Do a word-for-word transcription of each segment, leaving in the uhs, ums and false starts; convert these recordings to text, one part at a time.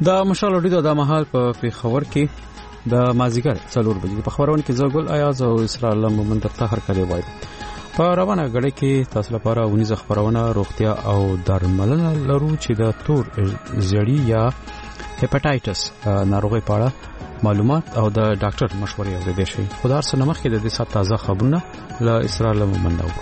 د مشال اورېدو د مهال په پیښور کې د مازیګر څلور بجې په خبرونه کې زګل ایاز او اسرائیل مومن تر هر کله وایي په روانه غړي کې تاسو لپاره ونیزه خبرونه روغتیا او درملنه لرو چې د تور زړی یا هپاتایټس ناروغي په اړه معلومات او د ډاکټر مشورې اورېدل شي. خدای سره مخکې د دې سات تازه خبرونه له اسرائیل مومن نو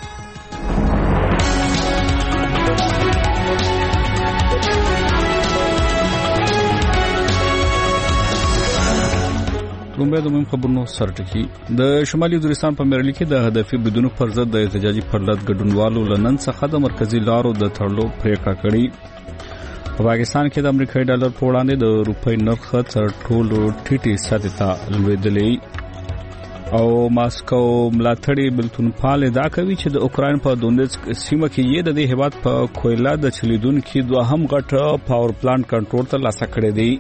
لومړی د مهم خبرونو سرټکی. د شمالي وزیرستان په مرلی کې د هدفي بدون پر ضد د احتجاجي پرلط ګډونوالو لنن څخه د مرکزی لارو د تړلو پریکړه کړې. په پاکستان کې د امریکایي ډالر په وړاندې د روپۍ نرخ تر ټولو ټیټې سطحې ته لوېدلی او ماسکو ملاتړي بلتون پال ادعا کوي چې د اوکراین په دونیتسک سیمه کې یې د دې هیواد په کویلا د چلیدونکو دوهم غټ پاور پلانټ کنټرول ته لاس کړی دی.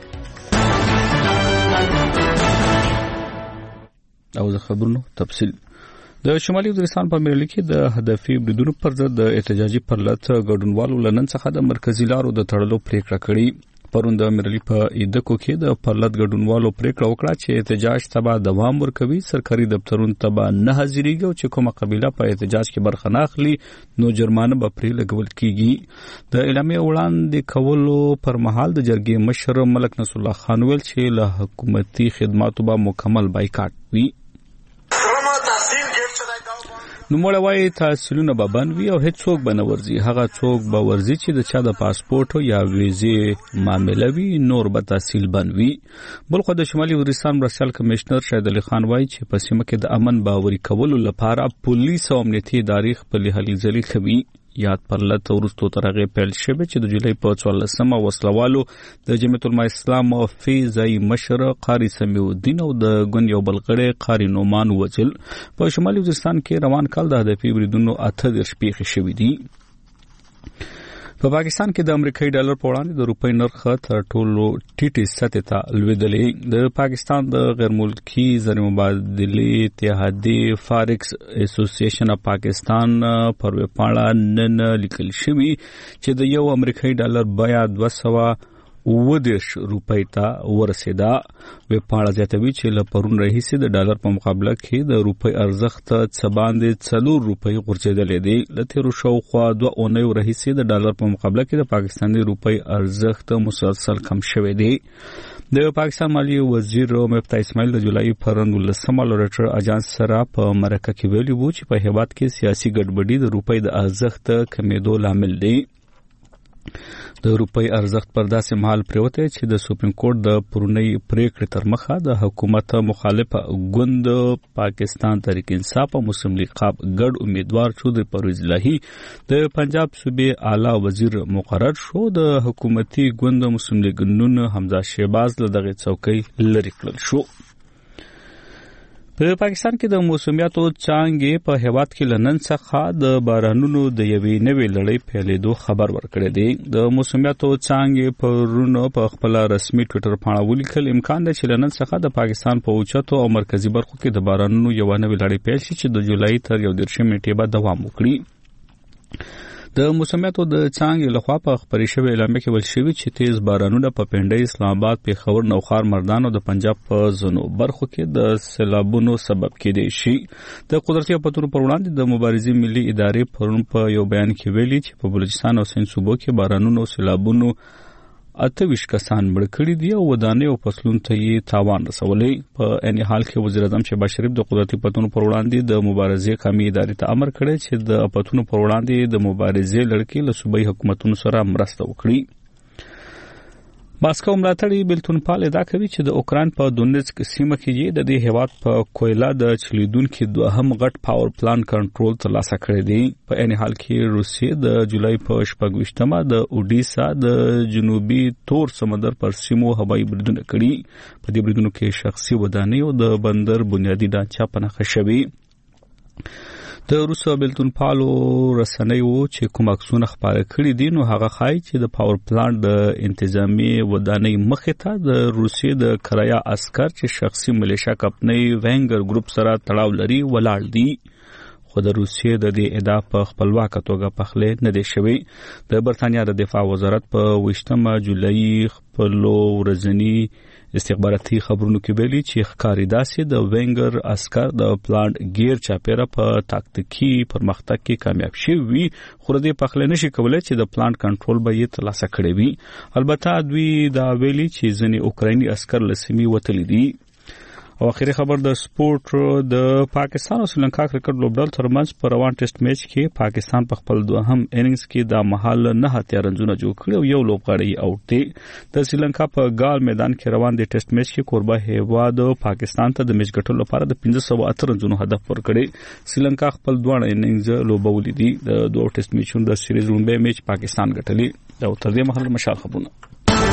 او د خبرونو تفصیل. د شمالي وزیرستان په مرلی کې د هدفي بریدونو پر ضد د احتجاجي پرلط ګډونوالو لنن څخه د مرکزی لارو د تړلو پریکړه کړې. پرون د مرلی په ایدکو کې د پرلط ګډونوالو پریکړه وکړه چې احتجاج تبع دوام ورکوي، سرکاري دفترونو تبع نه حاضرېږي او چې کومه قبيله په احتجاج کې برخه نه اخلي نو جرمانه به پرې لګول کیږي. د اعلامیې وړاندې کولو پر مهال د جرګې مشر ملک نصر الله خان ویل چې له حکومتي خدماتو به مکمل بایکاټ وي. نو موږ وایي تحصیلونه به بند وي او هیڅ څوک به نه ورځي. هغه څوک به ورځي چې د چا د پاسپورت یا ویزې معامله وي نور به تحصیل بند وي. بلخو د شمالي وزیرستان مرستیال کمشنر شاهد علي خان وایي چې په سیمه کې د امن باوري کولو لپاره پولیس او امنیتي ادارې خپلې هلې ځلې کوي. یاد پرلط ورستو ترغه پیل شوه چې د جولای په څوارلسمه وسلوالو د جمعیت العلماء اسلام او فیضای مشر قاری سمیع الدین او د ګوند یو بلغړی قاری نومان وجل. په شمالي وزیرستان کې روان کال د هدفي بریدونو اته د شپې شوې دي. په پاکستان کې د امریکایي ډالر په وړاندې د روپۍ نرخ تر ټولو ټیټې سطحې ته لوېدلی. د پاکستان د غیر ملکي زر مبادلې اتحادیې فارکس اسوسییشن اف پاکستان پر ویبپاڼه نن لیکل شوي چې د یو امریکایي ډالر بیه دوه سوه اووه دېرش روپۍ ته ورسېده. ویبپاڼه زیاتوي چې له پرون راهیسې د ډالر په مقابله کې د روپۍ ارزښت څه باندې څلور روپۍ غورځېدلی دی. له تېرو شاوخوا دوه اونیو راهیسې د ډالر په مقابله کې د پاکستاني روپۍ ارزښت مسلسل کم شوی دی. د پاکستان مالی وزیر مفتاح اسماعیل د جولای پر نولسمه لوریټر اجانس سره په مرکه کې ویلي وو چې په هیواد کې سیاسي ګډوډي د روپۍ د ارزښت کمیدو لامل دی. د روپۍ ارزښت پر داسې مهال پریوته چې د سپریم کورټ د پرونی پریکړې تر مخه د حکومت مخالف ګوند پاکستان تحریک انصاف او مسلم لیگ قاب ګډ امیدوار چودري پرویز الهی د پنجاب صوبې اعلی وزیر مقرر شو. د حکومتي ګوند مسلم لیگ نون حمزه شهباز له دغه څوکۍ لرې کړل شو. په پاکستان کې د موسمیاتو څانګې په هیواد کې لنن څخه د بارانونو د یوې نوې لړۍ پیلېدو خبر ورکړی دی. د موسمیاتو څانګې پرونه په خپل رسمي ټویټر باندې ولیکل امکان دی چې لنن څخه د پاکستان په اوچتو او مرکزی برخو کې د بارانونو یو نوې لړۍ پیل شي چې د جولای تر یو دېرشمې نیټې به دوام وکړي. د موسمیاتو د څانګې لخوا په خبري شوی اعلامیه کې ویل شوی چې تیز بارانونه په پنډۍ، اسلام آباد، پېښور، نوخار، مردان او د پنجاب په ځینو برخو کې د سیلابونو سبب کېدای شي. د قدرتي آفتونو پر وړاندې د مبارزې ملي ادارې پرون په یو بیان کې ویلي چې په بلوچستان او سند صوبو کې بارانونو او سیلابونو اته ویشت کسان مړه کړي دي او ودانۍ او فصلونو ته یې تاوان رسولی. په عین حال کې وزیر اعظم شهباز شریف د قدرتي آفتونو پر وړاندې د مبارزې قومي ادارې ته امر کړی چې د آفتونو پر وړاندې د مبارزې لړۍ له صوبایي حکومتونو سره مرسته وکړي. ماسکو ملاتړي بلتون پال ادعا کوي چې د اوکراین په دونیتسک سیمه کې یې د دې هیواد په کویلا د چلیدونکو دوهم غټ پاور پلانټ کنټرول ترلاسه کړی دی. په عین حال کې روسیې د جولای په شپږویشتمه د اوډیسا د جنوبي تور سمندر پر سیمو هوایي بریدونه کړي. په دې بریدونو کې شخصي ودانۍ او د بندر بنیادی ډانچه په نښه شوي. د روسو بلتون پالو رسنیو چې کوم عکسونه خپاره کړي دي نو هغه ښایي چې د پاور پلانټ د انتظامی ودانۍ مخې ته د روسیې د کرایا عسكر چې شخصي ملیشیا کمپنۍ وینګر ګروپ سره تړاو لري ولاړ دي. خو د روسیې د دې ادعا په خپلواک توګه پخلې نه دی شوی. د برتانیا د دفاع وزارت په ویشتمه جولای خپل ورځنی استخباراتي خبرونو کې ویلي چې ښکاری داسې د وینګر عسكر د پلانټ ګیر چاپیره په تاکتیکي پرمختګ کې کامیاب شوي، خو د پخلې نشي کولای چې د پلانټ کنټرول به یې ترلاسه کړی وي. البته دوی دا ویلي چې ځینې اوکرایني عسكر له سیمې وتلي دي. او اخیری خبر د سپورت د پاکستان او سریلانکا کرکټ لوبډل ترمنځ په روان ټیسټ میچ کې پاکستان په خپل دوهم اننګز کې د محل نه هتیا رنزونه جوړ کړي او یو لوبغاړی اوټ دی. د سریلانکا په ګال میدان کې روان دي ټیسټ میچ کې کوربه هیواد پاکستان ته د میچ ګټلو لپاره د پنځه سوه اته رنزونو هدف ورکړي. سریلانکا خپل دوه اننګز لوبولې دي. د دوه ټیسټ میچونو د سیریز لومړی میچ پاکستان ګټلی. دا تر دې مهال مشال خبرونه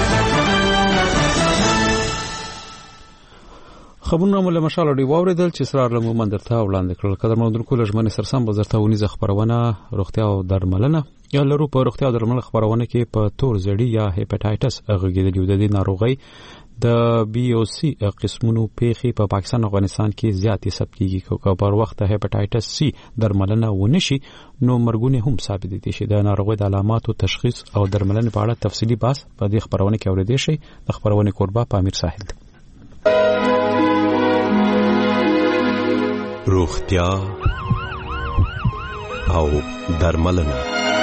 خبرونه مله مشال دی واوریدل چې اسرار لمو درته وړاندې کړل. قدر مندونکو لژمنې سرسم بزرته ونیزه خبرونه روغتیا او درملنه یا لرو په روغتیا او درملنه خبرونه کې په تور زړی یا هپاتایټس غږیدل د دې ناروغي د بي او سي قسمونو پیخي په پاکستان او افغانستان کې زیاتې ثبت کیږي. کو په وخت هپاتایټس سي درملنه ونشي نو مرګونه هم ثابت دي شي. د ناروغي د علاماتو تشخیص او درملنه په اړه تفصیلی بحث په دې خبرونه کې اوریدل شي. د خبرونه کوربه په امیر ساحل روغتیا او درملنه.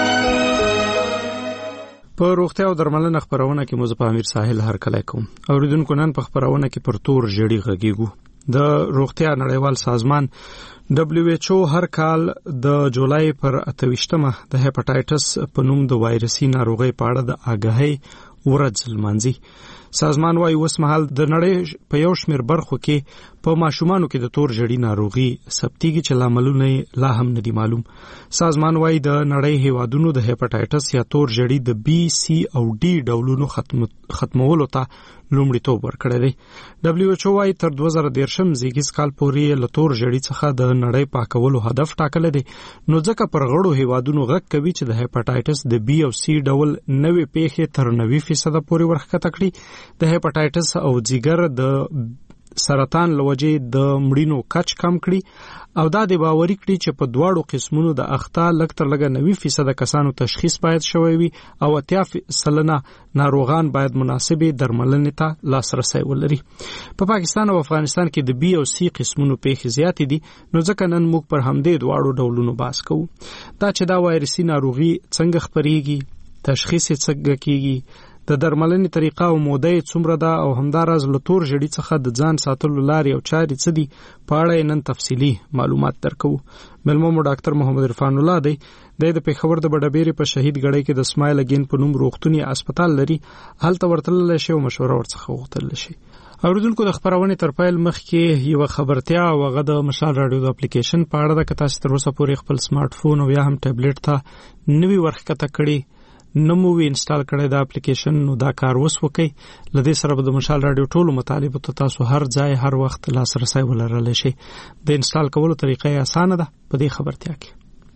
په روغتیا او درملنه خبرونه کې مو په امیر ساحل هر کله کوم. اوریدونکو نن په خبرونه کې پر تور جړی غږیږو. د روغتیا نړیوال سازمان دبليو ایچ او هر کال د جولای پر اتويشتمه د هپاتایټس په نوم د وایرسي ناروغي په اړه د آګاهۍ ورځ لمانځي. سازمان وايي اوس مهال د نړۍ په یو شمېر برخو کې په ماشومانو کې د تور جړی ناروغي ثبتېږي چې لاملونه لا هم نه دي معلوم. سازمان وايي د نړۍ هیوادونو د هپاتایټس یا تور جړی د بي سي او ډي ډولونو ختم ختمولو ته لومړیتوب ورکړی دی. دبليو ایچ او وايي تر دوه زره دېرشم زیږیز کال پورې له تور جړی څخه د نړۍ پاکولو هدف ټاکل دی. نو ځکه پر غړو هیوادونو غږ کوي چې د هپاتایټس د بي او سي ډول نوې پیښې تر نوي فیصد پورې ورخکته کړي. د هپاتایټس او ځیګر د سرطان لوجې د مړینو کچ کم کړي او دا د باوري کړي چې په دواړو قسمونو د اخطا لږ تر لږه نوي فیصد کسانو تشخیص باید شوی وي او اتیا سلنه ناروغان باید مناسبې درملنې ته لاسرسی ولري. په پاکستان او افغانستان کې د بي او سي قسمونو پیښې زیاتې دي. نو ځکه نن موږ پر همدې دواړو ډولونو بحث کوو. دا چې دا وایرسي ناروغي څنګه خپرېږي، تشخیص یې څنګه کیږي، د درملنې طریقه او موده څومره ده او همداراز له تور جړی څخه د ځان ساتلو لارې او چارې څه دي په اړه نن تفصیلی معلومات درکو. ملمو مو ډاکټر محمد عرفان الله دی. د پیښور د بډبېری په شهید غړی کې د اسماعیل اگین په نوم روغتونی هسپتال لري. هلته ورتلل شي او مشوره ورڅخه غوښتل شي. اوریدونکو د خبرونه تر پیل مخ کې یو خبرتیا او غو د مشال رادیو د اپلیکیشن په اړه د کتا ستر اوسه پورې خپل سمارټ فون او یا هم ټابلیټ ته نوی ورخکته کړي نمو وی انسټال کړی دا اپلیکیشن. نو دا کار وس وکي لدې سره د مشال رادیو ټولو مطالب ته تاسو هر ځای هر وخت لاسرسي ولرلی شي. د انسټال کولو طریقه یې اسانه ده. په دې خبرتیا کې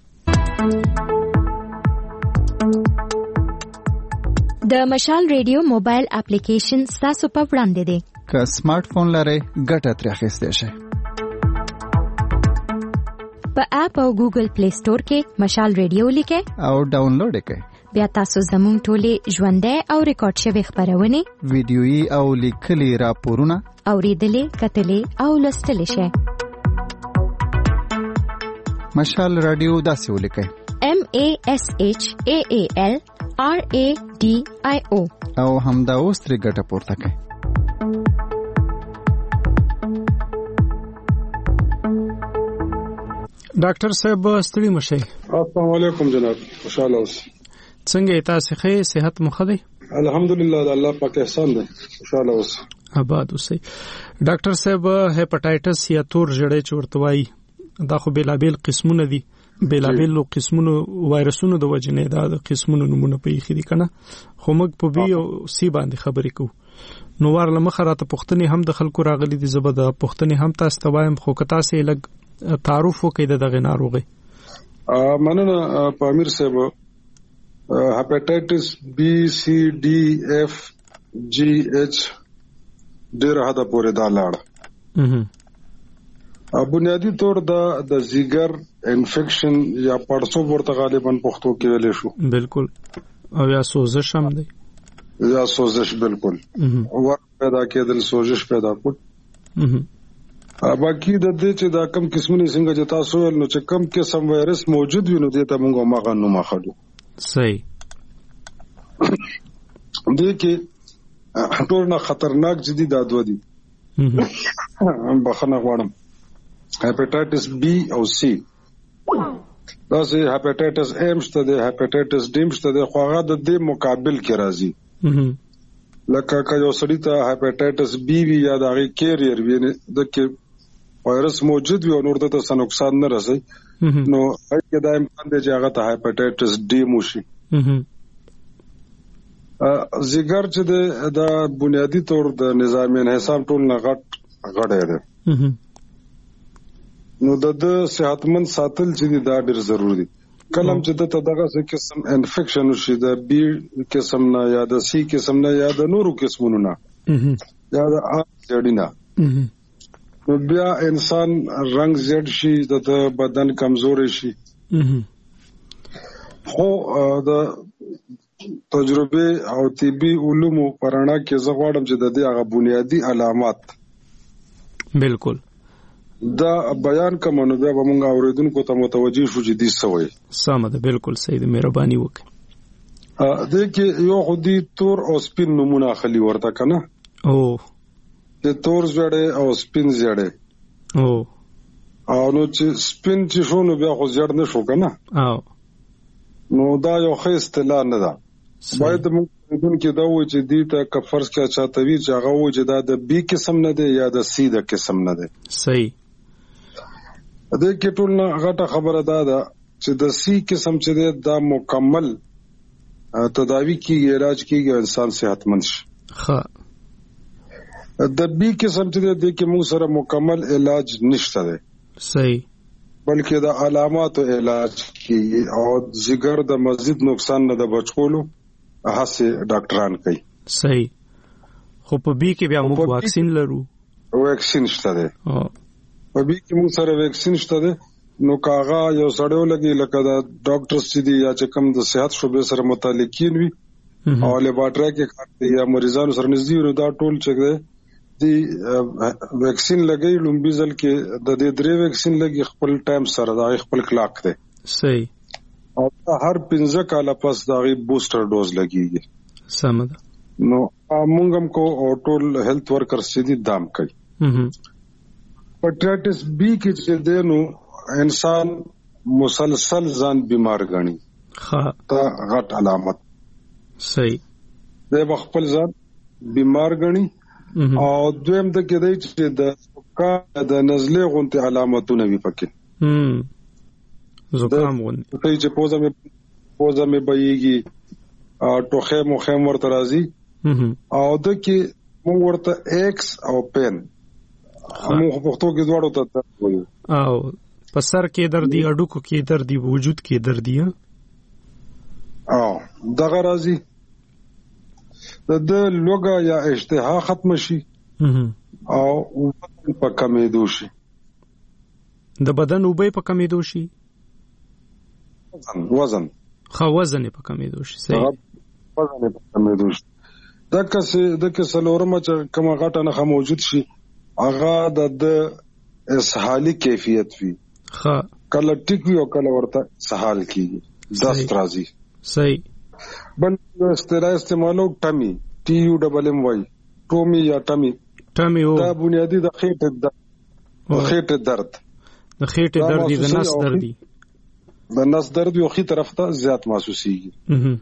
د مشال رادیو موبایل اپلیکیشن تاسو په وړاندې دی. که سمارټ فون لرئ ګټه ترې اخیستی شئ. په اپ او ګوګل پلی سٹور کې مشال رادیو لیکئ او ډاونلوډ یې کړئ. بیا تاسو زموږ ټولې ژوندۍ او ریکارډ شوی خبرونه ویډیويي او لیکلي راپورونه اوریدلې کتلې او لوستلې شئ. مشال رادیو داسې ولیکئ: M A S H A A L R A D I O او همدا اوس ترې ګټه پورته کړئ. ډاکټر صاحب ستړي مشه. السلام علیکم جناب، خوشاله اوسئ. څنګه تاسو ښه صحت مو ښه دی؟ الحمدلله د الله پاک احسان دی. خوشاله اوسئ. آباد اوسئ. ډاکټر صاحب هپاتایټس یا تور جړی چورته وایي دا خو بیلابیل قسمونه دي. بیلابیل قسمونو وایرسونو د وجنې دا د قسمونو نمونه پیښې دي کنه. خو موږ په بي او سي باندې خبرې کوو. نو ورله مخه راته پوښتنې هم د خلکو راغلي دي. زبر د پوښتنې هم تاسو ته وایم خو که تاسو لږ تعارف وکړئ دغه ناروغي. مننه په امیر صاحب. هپاتایټس بي سي ډي اف جي اچ ډیر حدا پورې دا لاړ. بنیادی طور د د زیګر انفیکشن یا پړسوب ورته غالبا پښتو کې ویل شو. بالکل. او یا سوزش هم دی. یا سوزش بالکل. ور پیدا کېدل سوزش پیدا کول. باقي د دې چې دا کم قسمونه څنګه چې تاسو ول نو چې کم قسم وایرس موجود وي نو دې ته موږ ماغه نو ماخلو. صحیح. دې کې ټول نه خطرناک جدي دادو دي. بخنه غواړم. هپاتایټس بی او سی دا سه هپاتایټس ایم شته د هپاتایټس ډیم شته د خواغه د دې مقابل کې راځي. لکه که یو سړی ته هپاتایټس بی وی یا د هغه کیریئر وي د کې وایرس موجود وي او نور ته څه نقصان نه رسي نو هغه د امکان دی چې هغه ته هپاتایټس ډیم وشي. زیګر چې د بنیادی طور د نظام انحصار ټول نه غټ غړی دی نو د صحتمند ساتل چې دا ډیر ضروری دي. کلم چې د دغه څه قسم انفیکشن شي د بی قسم نه یا د سی قسم نه یا د نورو قسمونو نه یا د ا جوړینا نو بیا انسان رنگ زیړ شي د بدن کمزوري شي. خو د تجربه او طبي علومو پرانا کې زه غواړم چې د دې هغه بنیادی علامات بالکل دا بیان کوم نو بیا به موږ اوریدونکو ته متوجي شو چې دې سوي. سم ده. بالکل صحیح ده. مهرباني وکړه. ا دې کې یو خودي تور او سپین نمونه خلی ورته کنه. او د تور زړې او سپین زړې. او او نو چې سپین چې شو نو بیا خو زړ نه شو کنه. او نو دا یو ښه اصطلاح نه ده. باید موږ دونکو دا و چې دې ته کفرس کې چاته وی چې هغه و چې دا د بی قسم نه دی یا د سی د قسم نه دی. صحیح. د کې ټول نه غټه خبره ده دا چې د سی قسم چې دی دا مکمل تداوی کیږي علاج کیږي انسان صحتمند شي. ها د بی قسم چې دی د کې موږ سره مکمل علاج نشته دی. صحیح. بلکې د علاماتو علاج کیږي او زیګر د مزید نقصان نه د بچولو هڅه ډاکټران کوي. صحیح. خو په بی کې بیا موږ واکسین لرو. واکسین شته دی. او په بی کې موږ سره واکسین شته دی نو کاغه یو سړیو لګي لکه دا ډاکټرز چې دی یا چې کوم د صحت شوبې سره متعلقین وي او لیبارټری کې کار کوي یا مریضانو سره نږدې نو دا ټول چې دی واکسین لګي لومبي ځل کې د دې درې واکسین لګي خپل ټایم سره دا خپل کلاک دی. صحیح. او هر پنځه کاله پس دا غي بوستر ډوز لګيږي. سم ده. نو موږ هم کو او ټول هیلث ورکرز چې دي دام کوي. هپاتایټس بی کې چې دینو انسان مسلسل ځان بیمار غني. ها دا غټ علامت. صحیح. د خپل ځان بیمار غني او دویم د کې دی چې د کا د نزله غونټه علامتونه وي پکې. هم زکام غونډه. ته چې پوزا مې پوزا مې بېږي ټوخه مخه ورته راځي. او د کې موږ ورته ایکس او پین موږ په پښتو کې دواړو ته وایو. او په سر کې درد دی اډوکو کې درد دی وجود کې درد دی. او دغه راځي د لوګا یا اشتها ختم شي او په کمیدو شي. د بدن اوبه په کمیدو شي. وزن خو وزن په کمیدو شي. صحیح. وزن په کمیدو شي. دا کسه د کسه لورمه چې کومه غټه نه موجود شي هغه د اسهالي کیفیت وي. ها کله ټیک وي او کله ورته سهال کیږي دست راځي. صحیح. بل استراحت استعمالو ټمی ټي یو ډبل ام وای ټومي یا ټمی ټمی او دا بنیادی د خېټه د خېټه درد د خېټه درد دی د نس درد دی د نس درد یو خې طرف ته زیات محسوسيږي.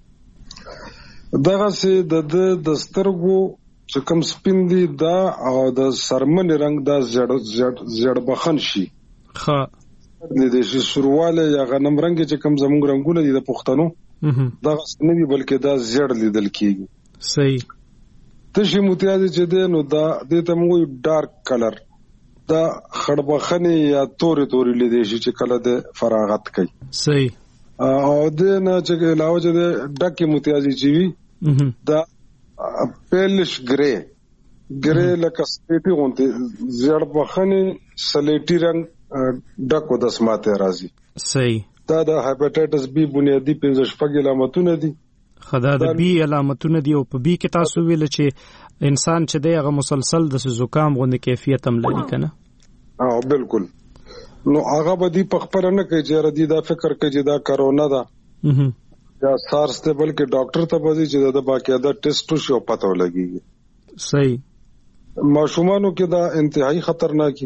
دغه سه د د سترګو چې کوم سپین دی دا او د سرمن رنگ دا زړ زړ زړ بخن شي. ها د دې شروعاله یا غنم رنگ چې کوم زموږ رنگونه دي د پښتنو دا نه وی بلکې دا زړ لیدل کیږي. صحیح. تشي متیازي چې دی نو دا د ته موږ ډارک کلر دا خړبخنه یا تورې تورې لیدل شي چې کله د فراغت کوي. صحیح. او د نه چې علاوه چې ډکه متیازي چې وي دا پیلش ګری ګره لکه سلیټي غونډه زړ بخنه سلیټي رنگ ډکو د سماته راځي. صحیح. دا د هپاتایټس بی بنیادی پنځه شپږ علامتونه دي. خدا د بی علامتونه دي او په بی کې تاسو ویل چې انسان چې دی هغه مسلسل د زکام غونډه کیفیت هم لري کنه. اه بالکل. نو هغه به دی په خپل نه کوي چې ردی دا فکر کوي چې دا کرونا ده یا سارس ته، بلکې ډاکټر ته به چې دا باقاعده ټیسټ شو پته ولګي. صحیح. ماشومانو کې دا انتهایی خطرناکي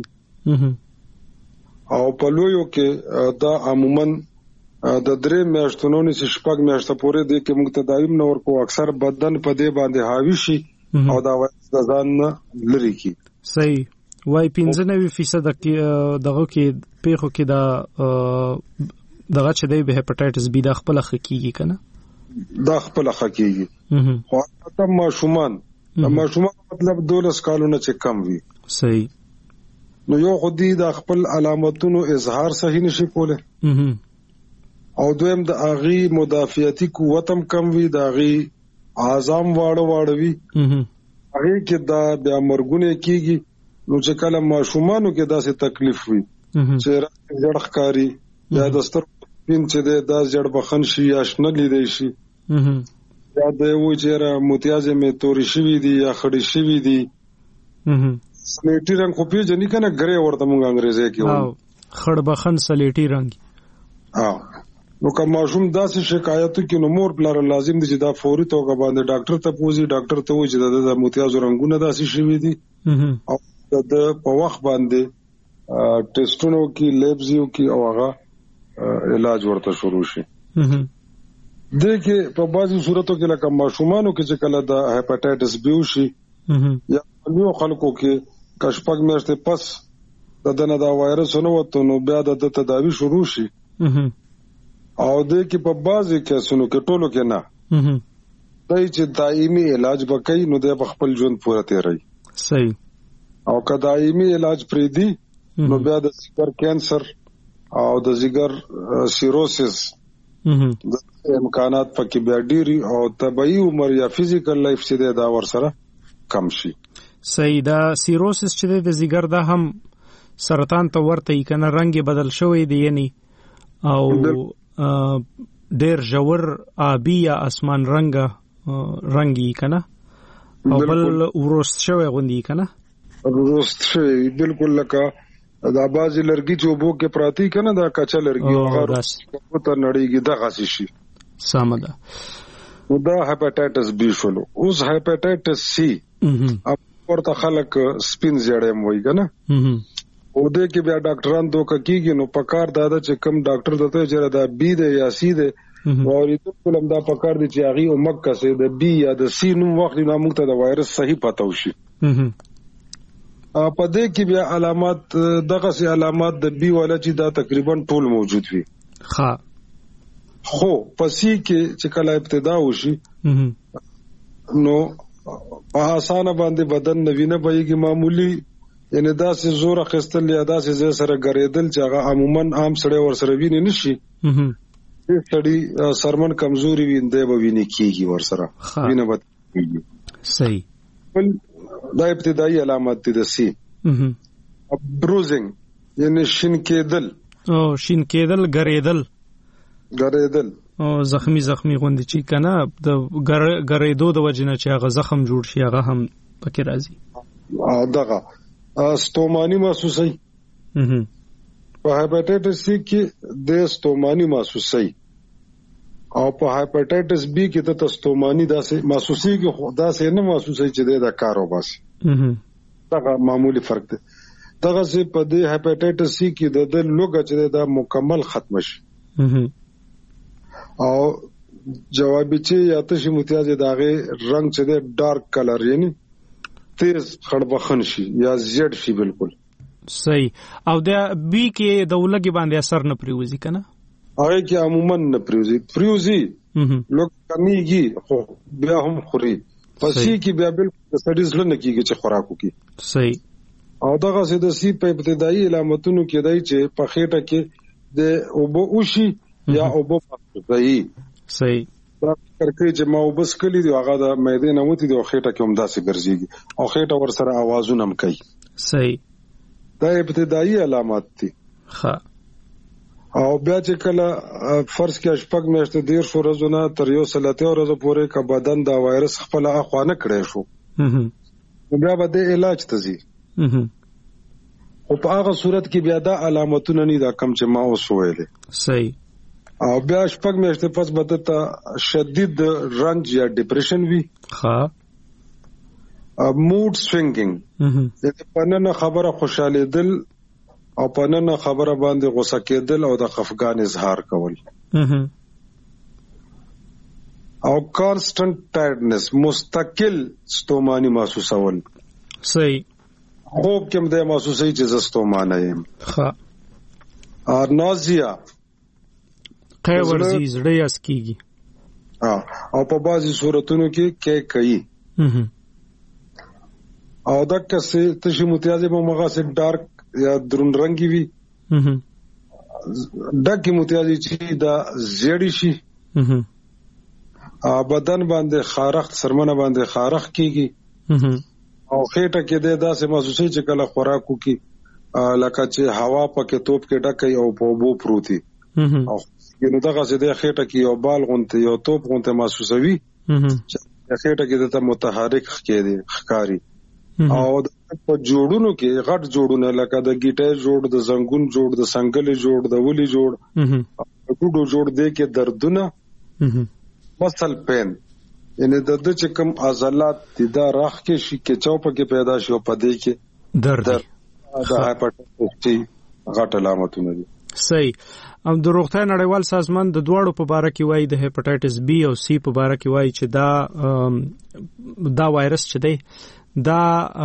او په لویو کې دا عموما د درې میاشتونو نه شپږ میاشتې پورې د کې موږ تداویم نور کو اکثر بدن په دې باندې حاوی شي او دا وایي ځان لري کی. صحیح. وای پنځه نوي فیصد دغه کې پیخو کې دا دغه چې دی به هپاتایټس بی د خپل خکېږي کنه، دا خپل خکېږي. خو تاسو ماشومان ماشومان مطلب دولس کالونه چې کم وي. صحیح. نو یو خودي د خپل علامتونو اظهار صحیح نشي کوله او دویم د اغي مدافعتي قوت هم کم وي، د اغي اعظم واړه واړه وي، هغه کې دا بیا مرګونه کیږي. نو چې کله ماشومانو کې داسې تکلیف وي چې جړخ کاری یا د ستر پین چې د جړ بخن شي یا شنه لیدي شي یا د وو چې را متیازه می توري شوی دي یا خړی شوی دي. سلیټي رنگ خو پیژنې کنه ګره ورته مونږ انګريزي کې وایو خړ بخن سلیټي رنگ. اه نو کوم ماشوم داسې شکایت کوي نو مور پلار لازم دي چې دا فوري توګه باندې ډاکټر ته پوزي، ډاکټر ته وایي چې د متیازو رنگونه داسې شوی دي او د په وخت باندې ټیسټونو کې لیبزیو کې او هغه علاج ورته شروع شي. د کې په بعضي صورتو کې لکه ماشومانو کې چې کله د هپاتایټس بی وشي یا نو خلکو کې کشپګ میاشتې پس د دنه دا وایرس نو وته نو بیا د تداوی شروع شي او د کې په بعضي کیسونو کې ټولو کې نه دای چې دایمي علاج وکړي نو د خپل ژوند پوره تیري. صحیح. او که دایمي علاج پرې دی نو بیا د سکر کینسر او د جګر سیروسس د امکانات پکې بیا ډیری او طبيعي عمر یا فزیکل لایف چې دا ور سره کم شي. صحیح. دا سیروسس چې د جګر دا هم سرطان ته ورته یې کنه رنگ بدل شوی دی یعنی او ډیر ژور آبی یا اسمان رنگ رنگي کنه او بل ورست شوی غوندي کنه روست شي بالکل لکه دا بازي لرګي چې وبو کې پراتی کنه دا کچا لرګي هغه ته نړیږي د غاسي شي. سمده. دا هپاتایټس بی شولو. اوس هپاتایټس سی اب ورته خلک سپین زیړم وای کنه او د کې بیا ډاکټران دوک کیږي نو پکار دادا چې کم ډاکټر دته چې دا بی دی یا سی دی وریته کولم دا پکار دی چې هغه او مکه سي د بی یا د سی نو وخت نه موږ ته د وایرس صحیح پته وشي. په دې کې بیا علامات دغه سي علامات د بی والا چې دا تقریبا ټول موجود وي. ها خو پسې کې چې کله ابتدا وشي نو په اسانه باندې بدن نوینه بهږي معمولی یعنی دا سي زور اخستل یا دا سي سره غریدل چې هغه عموما عام سړی ور سره ویني نشي. دې سړی سرمن کمزوري وینده به ویني کیږي ور سره وینه بد کیږي. صحیح. دا ابتدایي علامات دي د سی. بروزنګ یعنی شین کېدل او شین کېدل غریدل غریدل او زخمی زخمی غوندي چې کنه د غریدو د وجنه چې هغه زخم جوړ شي هغه هم پکې راځي. ا دغه ستومانی محسوسي په هپاتایټس سی کې د ستومانی محسوسي او په هپاتایټس بی کې د ستومانی داسې محسوسي کې خدا سه نه محسوسي چې د کارو باسي. دا معمولی فرق دی. دغه سه په د هپاتایټس سی کې د لوګه چې دا مکمل ختم شي او جوابي چې یا تاسو متیاز داغه رنگ چې د ډارک کلر یعنی تیز خړبخن شي یا زیړ شي. بالکل صحیح. او د بی کې د ولګي باندې اثر نه پریوزي کنه هغه کې عموما نه پریوزي پریوزي لوګ کمیږي خو بیا هم خوري پسې کې بیا بالکل سټډیز لنه کیږي چې خوراکو کې. صحیح. او دغه سه د سی په ابتدایي علامتونو کې دای چې په خېټه کې د اوبو وشي یا اوبو پاتې. صحیح. دا کرکې چې ما وبس کلی دی هغه د مېدې نه وتی دی او خېټه کې هم داسې ګرځيږي او خېټه ور سره आवाजونه هم کوي. صحیح. دا ابتدایي علامات دي. ښه. او بیا چې کله فرض کې شپږ میاشتې دیر شو ورځونه تر یو سلته ورځې پورې کا بدن دا وایرس خپل اخوانه کړی شو نو بیا به د علاج ته ځي. او په هغه صورت کې بیا دا علامتونه نه دا کم چې ما اوس ویلې. صحیح. او بیا شپږ میاشتې پس به ته شدید رنج یا ډیپریشن وي. ها. موډ سوینګینګ د پننه خبره خوشاله دل او پننه خبره باندې غوسه کېدل او د خفګان اظهار کول. او کانسټنټ ټایرډنس مستقل ستومانی محسوسول. صحیح. خوب کې مده محسوسي چې زستومانه یم. ها. ا نازیا قې ورزي زړه یاس کیږي. ها او په بعضي صورتونو کې کې کوي. او دغه څه تشي متیازه په مغه سي ډارک یا درون رنگي وي. ډکه متیازي چې دا زیړی شي. ا بدن باندې خارخت سرمنه باندې خارخ کیږي. او خېټه کې د داسې محسوسي چې کله خوراکو کې لکه چې هوا پکې توپ کې ډکې او په بو پروتي. او نو دغه څه د خېټه کې یو بال غونته یو توپ غونته محسوسوي. چې خېټه کې د متحرک خکې دي خکاری. او په جوړونو کې غټ جوړونه لکه د گیټای جوړ د زنګون جوړ د سنگلې جوړ د ولي جوړ او ګډو جوړ دی کې دردونه مسل پین یعنی د د چې کوم عضلات د راخ کې شي کې چوپ کې پیدا شي په دې کې درد د هایپرټنشن غټ علامتونه دي. صحیح. ام د روغتیا نړیوال سازمان د دواړو په اړه کې وایي د هپاتایټس بی او سی په اړه کې وایي چې دا دا وایرس چې دی دا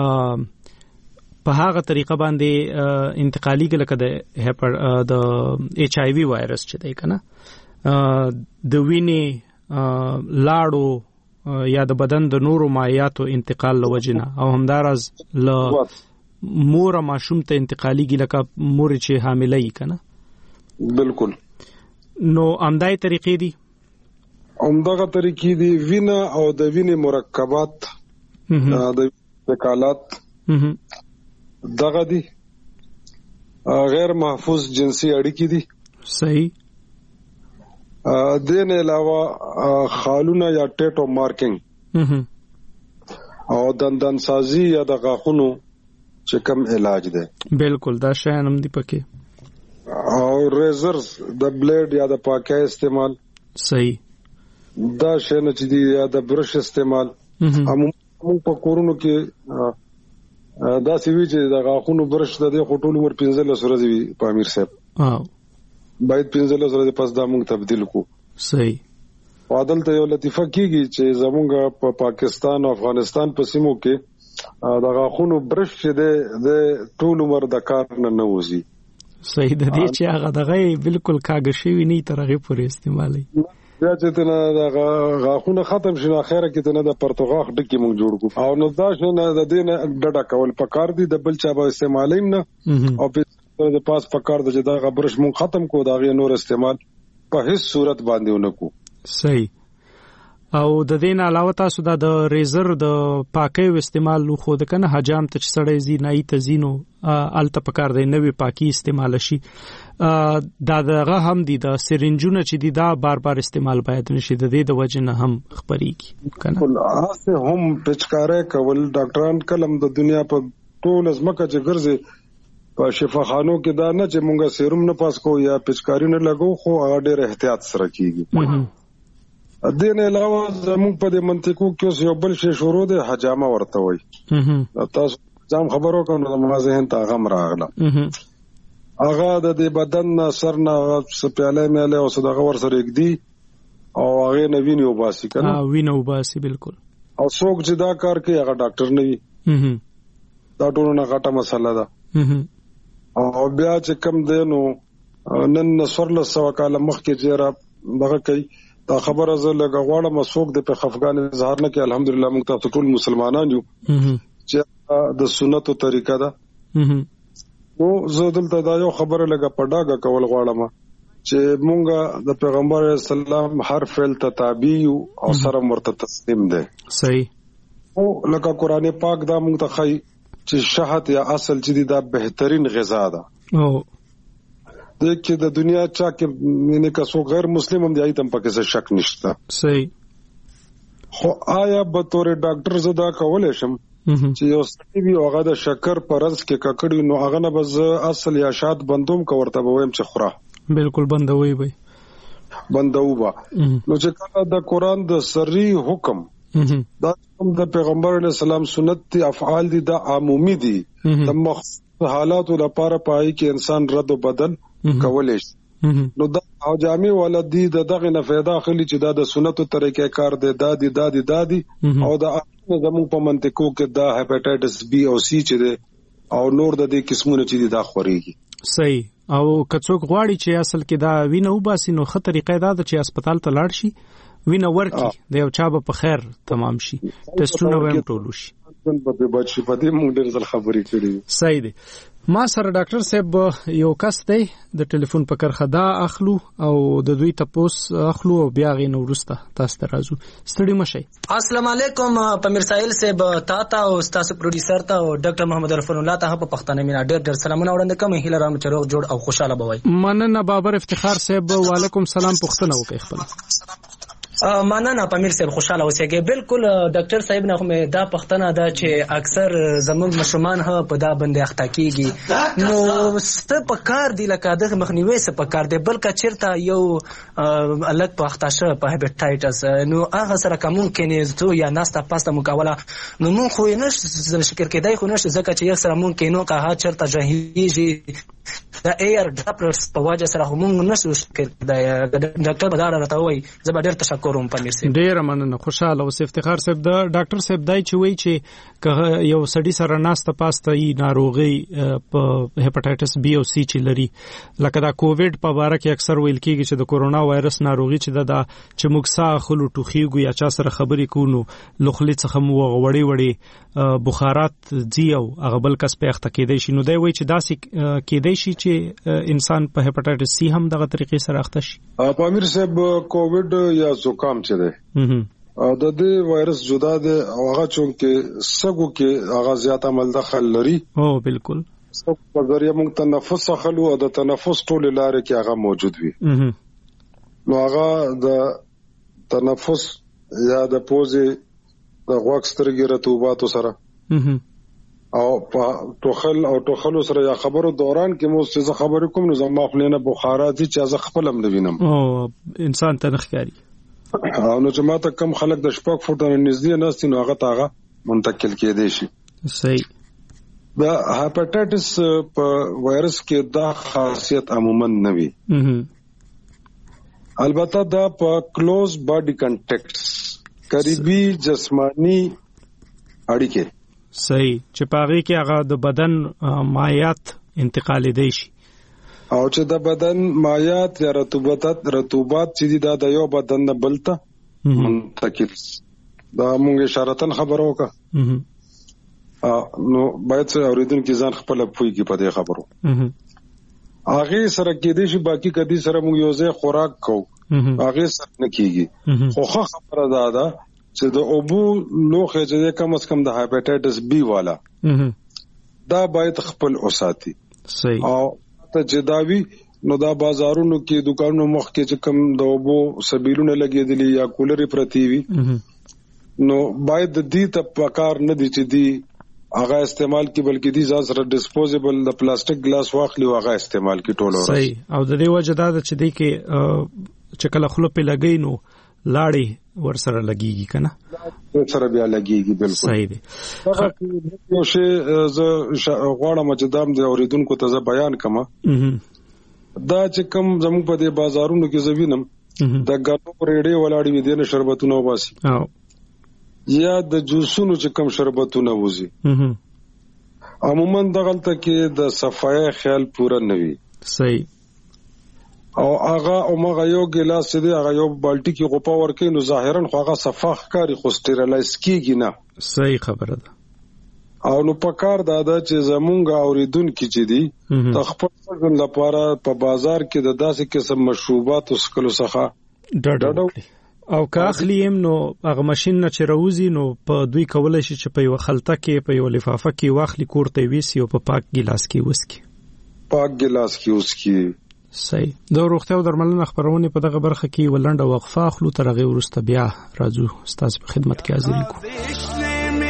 په هغه طریقه باندې انتقالي لکه د د ایچ آی وی وایرس چې دی کنه د وینې لاړو یا د بدن د نورو مایعاتو انتقال لوجنه او همدارز ل مور ماشوم ته انتقالي لکه مور چې حامله ای کنه. بالکل. نو امدای طریقې دي همدغه طریقې دي وینه او د وینې مرکبات د وکالات دغه دي غیر محفوظ جنسي اړیکې دي. صحیح. دین علاوه خالونه یا ټیټو مارکینګ او دندان سازي یا د غاښونو چې کوم علاج دی. بالکل دا شی هم دی پکې. او ریزرز د بلیډ یا د پاکه استعمال. صحیح. دا شی نه چې دی یا د برش استعمال. هم په کورونو کې دا سی وی چې د غاښونو برش د دې خټول ور پنځله سره دی په امیر صاحب. ها. باید پنځله سره پس دا موږ تبديل کو. صحیح. عادل ته یو لطیفه کیږي چې زمونږ په پاکستان او افغانستان په سیمو کې د غاښونو برش چې د ټول عمر د کار نه نوځي. صحیح. د دې چې هغه دغه بالکل کاغشي وی نه ترغه پورې استعمالي. بیا چې ته نه د غاښونو ختم شي نو خیره کې ته نه د پرتغاخ ډکی مونږ جوړ کو او نو دا شنه د دې نه ډډه کول پکار دي د بل چا به استعمالیم نه او په د پاس پکار د جدا غبرش مونږ ختم کو دا غي نور استعمال په هیڅ صورت باندې ونکو. صحیح. او د دې نه علاوه تاسو دا د ریزر د پاکي استعمال لو خو د کنه حجام ته سړی زی نه ای تزینو الته پکار دی نوې پاکي استعمال شي. دا دغه هم دي د سرنجونه چې دي دا بار بار استعمال باید نشي د دې د وجه نه هم خبريږي کنه. هغه هم پچکارې کول ډاکټران کلم د دنیا په ټول ازمکه چې ګرځي په شفاخانو کې دا نه چې مونږه سیروم نه پاس کو یا پچکاری نه لګو خو هغه ډېر احتیاط سره کیږي. دین علاوه زموږ په دې منطقو کې یو بل شی شروع دی حجامه ورته وای. تاسو ځم خبرو کوم د مازه ته غم راغله. هغه د دې بدن سر نه سپیاله مېله او صدقه ور سره یګدي او هغه نوینه وباسي کنه. ها وینه وباسي بالکل. او څوک چې دا کار کوي هغه ډاکټر نه وي. دا ټول نه غټه مسله ده. او بیا چې کم دینو نن نسورله سو کال مخکې چې دغه کوي دا خبره زه لګا غواړم مسوک د په خفقان اظهار نه کې الحمدلله موږ ته ټول مسلمانان یو چې د سنتو طریقه ده. نو زه دلته دا یو خبره لګا پډاګه کول غواړم چې مونږه د پیغمبر اسلام هر فعل ته تابع او سره مرته تسلیم ده. صحیح. او لکه قران پاک دا مونږ ته خی چې شهد یا اصل چې دا بهترین غذا ده. او د کې د دنیا چا کې نه کسو غیر مسلم هم دی ایتم پکې څه شک نشته. صحیح. خو آیا به تور ډاکټر زدا کولای شم چې یو سړی وي هغه د شکر پرز کې ککړی نو هغه نه بز اصل یا شاد بندوم کوړته به ويم چې خوره بالکل بندوي وي بندو با نو چې کله د قران د سری حکم دا د پیغمبر علیه السلام سنت دي افعال دي د عمومي دي د مخصوص حالاتو لپاره پای کې انسان رد او بدل کولای شي نو دا او جامع ولدي د دغه نه फायदा خلی چې دا د سنتو طریقې کار دي دادي دادي دادي او دا زموږ په منطقو کې دا هپاتایټس بی او سی چې دي او نور د دې قسمونه چې دي دا خوريږي. صحیح. او کڅوک غواړي چې اصل کې دا وینه وباسي نو خطر طریقې دا چې هسپتال ته لاړ شي وینه ورکي د یو چا په خیر تمام شي ټیسټونه ویم ټول شي په بچي په دې موږ ډېر ځل خبرې کړې. صحیح دي. ما سره ډاکټر صاحب یو کس دی د ټلیفون په کرخه دا اخلو او د دوی تاسو اخلو او بیا غي نو ورسته تاسو ته راځو. ستړي مشي. السلام علیکم پمیر سایل صاحب تا ته او تاسو پروډوسر ته او ډاکټر محمد رفیع الله ته په پښتانه مینا ډېر ډېر سلامونه وړاندې کوم. هیله رام چروغ جوړ او خوشاله بوي. مننه بابر افتخار صاحب وعلیکم سلام پښتنه وکي خپل. مننه پمیر صاحب خوشاله اوسئ. بالکل ډاکټر صاحب نه مې دا پښتنه دا چې اکثر زموږ مشرمان ها په دا باندې اخته کیږي نو ست په کار دی لکه د مخنیوي څخه په کار دی بلکې چیرته یو الګ په اخته شه په هپاتایټس نو هغه سره کوم کې نه یا ناستا پاستا مقابله نو مونږ خو نه شکر کېدای خو نه ځکه چې یو سره مونږ کې نو که ها چیرته جهیږي دا ایر ډاپلرز په وجه سره هم نشو شکر کېدای. ډاکټر بدار راته وایي زه به ډېر تشکر کوم پمیر صاحب. ډېر مننه خوشاله اوسئ. افتخار صاحب دا ډاکټر صاحب دای چې وایي چې که یو سړی سره ناسته پاسته یې ناروغي په هپاتایټس بی او سی چې لري لکه دا کووډ په اړه کې اکثر ویل کېږي چې د کورونا وایرس ناروغي چې دا چې موږ ساه خلو ټوخیږو یا چا سره خبرې کوو لخلې څخه مو وړي وړي بخارات ځي او هغه بل کس په اخته کېدای شي نو دی وایي چې داسې کېدای شي چې انسان په هپاتایټس سی هم دغه طریقې سره اخته شي. پامیر صاحب کووډ یا زکام چې ده او د دې وایرس جدا ده او هغه چون کې سګو کې هغه زیات عمل دخل لري. او بالکل سګو په ذریعہ موږ تنفس خلو او د تنفس ټول لارې کې هغه موجود وي نو هغه د تنفس یا د پوزې د غوږ سترګې رطوبات سره او په ټوخل او ټوخلو سره یا خبرو دوران کې مو څه خبرې کوم نو زما خپل نه بخارات چې ځ خپل هم وینم او انسان ته نخکاری او نو چې ماته کم خلک د شپږ فوټه نږدې نهستي نو هغه تاغه منتقل کېدې شي. صحیح. دا هپاتایټس په وایرس کې دا خاصیت عموما نه وي البته دا په کلوز باډي کانټیکټس قریبي جسمانی اړیکه صحیح چې پاغي کې هغه د بدن مایعات انتقال دی شي او چې د بدن مایعات یا رطوبات رطوبات چې دا د یو بدن نه بلته منتقل دا موږ اشارتن خبرو کا نو باید څه اوریدونکو ځان خپل پويږي په دې خبرو هغه سره کې دي چې باقي کدي سره موږ یو ځای خوراک کوو هغه سره نه کیږي خو خبره ده دا چې د اوبو لوخه چې کم از کم د هپاتایټس بی والا دا باید خپل اوساتي. صحیح. او ته جداوی نو دا بازارونو کې دکانونو مخ کې چې کم د اوبو سبیلونه لګېدلي یا کولري پرتی وي نو باید د دې ته پکار نه دي چې دی هغه استعمال کی بلکې دي ځان سره ډیسپوزیبل د پلاستیک ګلاس واخلي او هغه استعمال کی ټولو. صحیح. او د دې وجه دا چې دی کې چې کله خلو په لګي نو لاړې ور سره لګيږي کنه سره بیا لګيږي. بالکل صحیح دی. یو شی ز غواړم چې دام د اوریدونکو ته بیان کما دا چې کوم زموږ په دې بازارونو کې زوینم د ګانو ریډي ولاړې وي دنه شربتونه وباسي او یا د جوسونو چې کوم شربتونه وځي عموما دغلطه کې د صفای خیال پورا نه وي. صحیح. او هغه او مغه یو ګلاس دی هغه یو بالټي کې غوپا ورکې نو ظاهرا خو هغه صفاح کاری خو سټیرلایز کیږي نه. صحیح خبره ده. او نو پکار دادا چې زمونږ اوریدونکو چې دي تخپل ځان لپاره په بازار کې د داسې قسم مشروبات وسکلو څخه ډډه او که اخلیم نو هغه ماشين نه چروزي نو په دوی کولای شي چې په یو خلطه کې په یو لفافه کې واخلي کورته ویسي او په پاک ګلاس کې وسکي پاک ګلاس کې وسکي صحیح. د روغتیا او درملنې خبرونه په دغه برخه کې ولنډه وقفه اخلو تر هغه وروسته بیا راځو ستاسو په خدمت کې حاضر یو.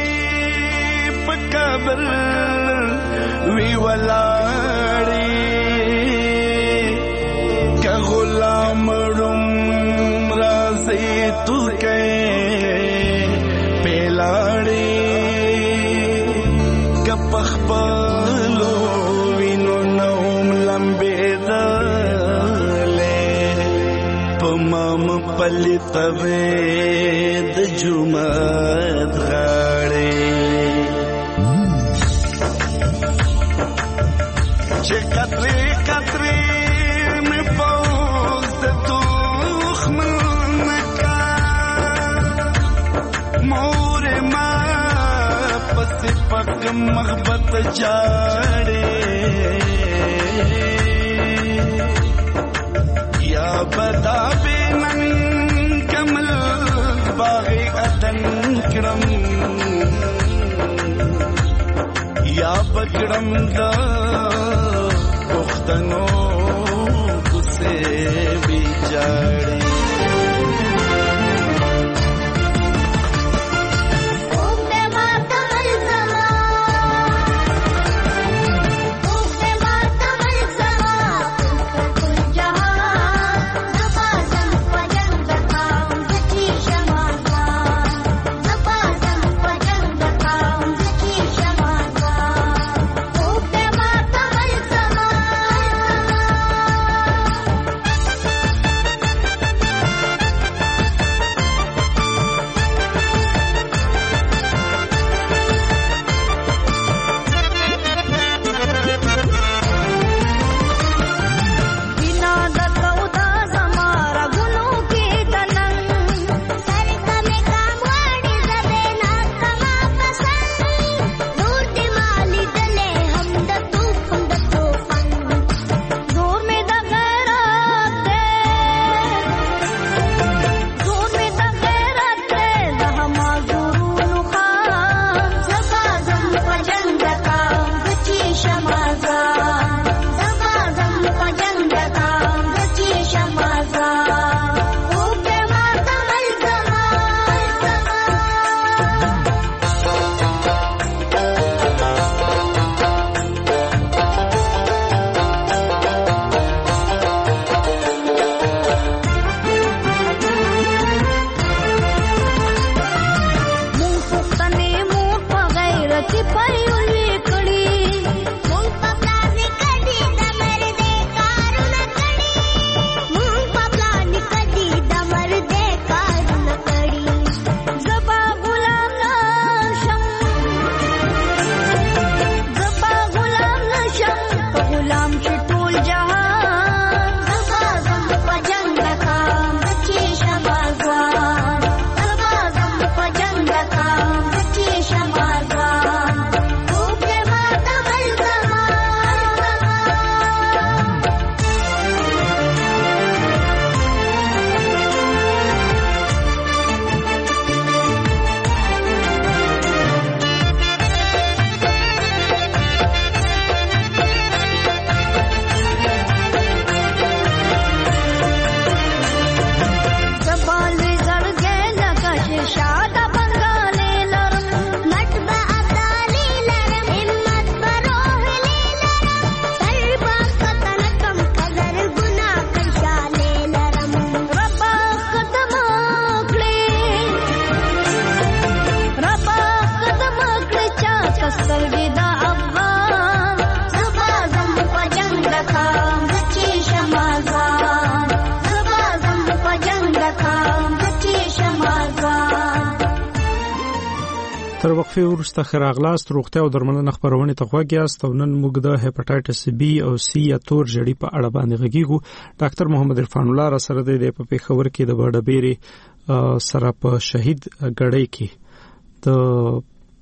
قبر وی ولاړی که غلام روم رازی تو کې پیلاړی که پخپلو وینو نوم لمبې دلې پمام پلیتوې د جمعت غاړی چې کتري کتري مې پوز د توخ منکا مور ما پس پک محبت جاړې یا بدا بنن کمل باغ اتن کرم یا پکړم دا پختنو کسے بیچاڑی تر وقفه وروسته خراغلاست روغتیا او درملنه خبرونه ته خوږیاست او نن موږ د هپاتایټس بی او سی یا تور جړی په اړه باندې غږیږو. ډاکټر محمد عرفان الله را سره دی په پیښور کې د بډبېری سره په شهید غړی کې د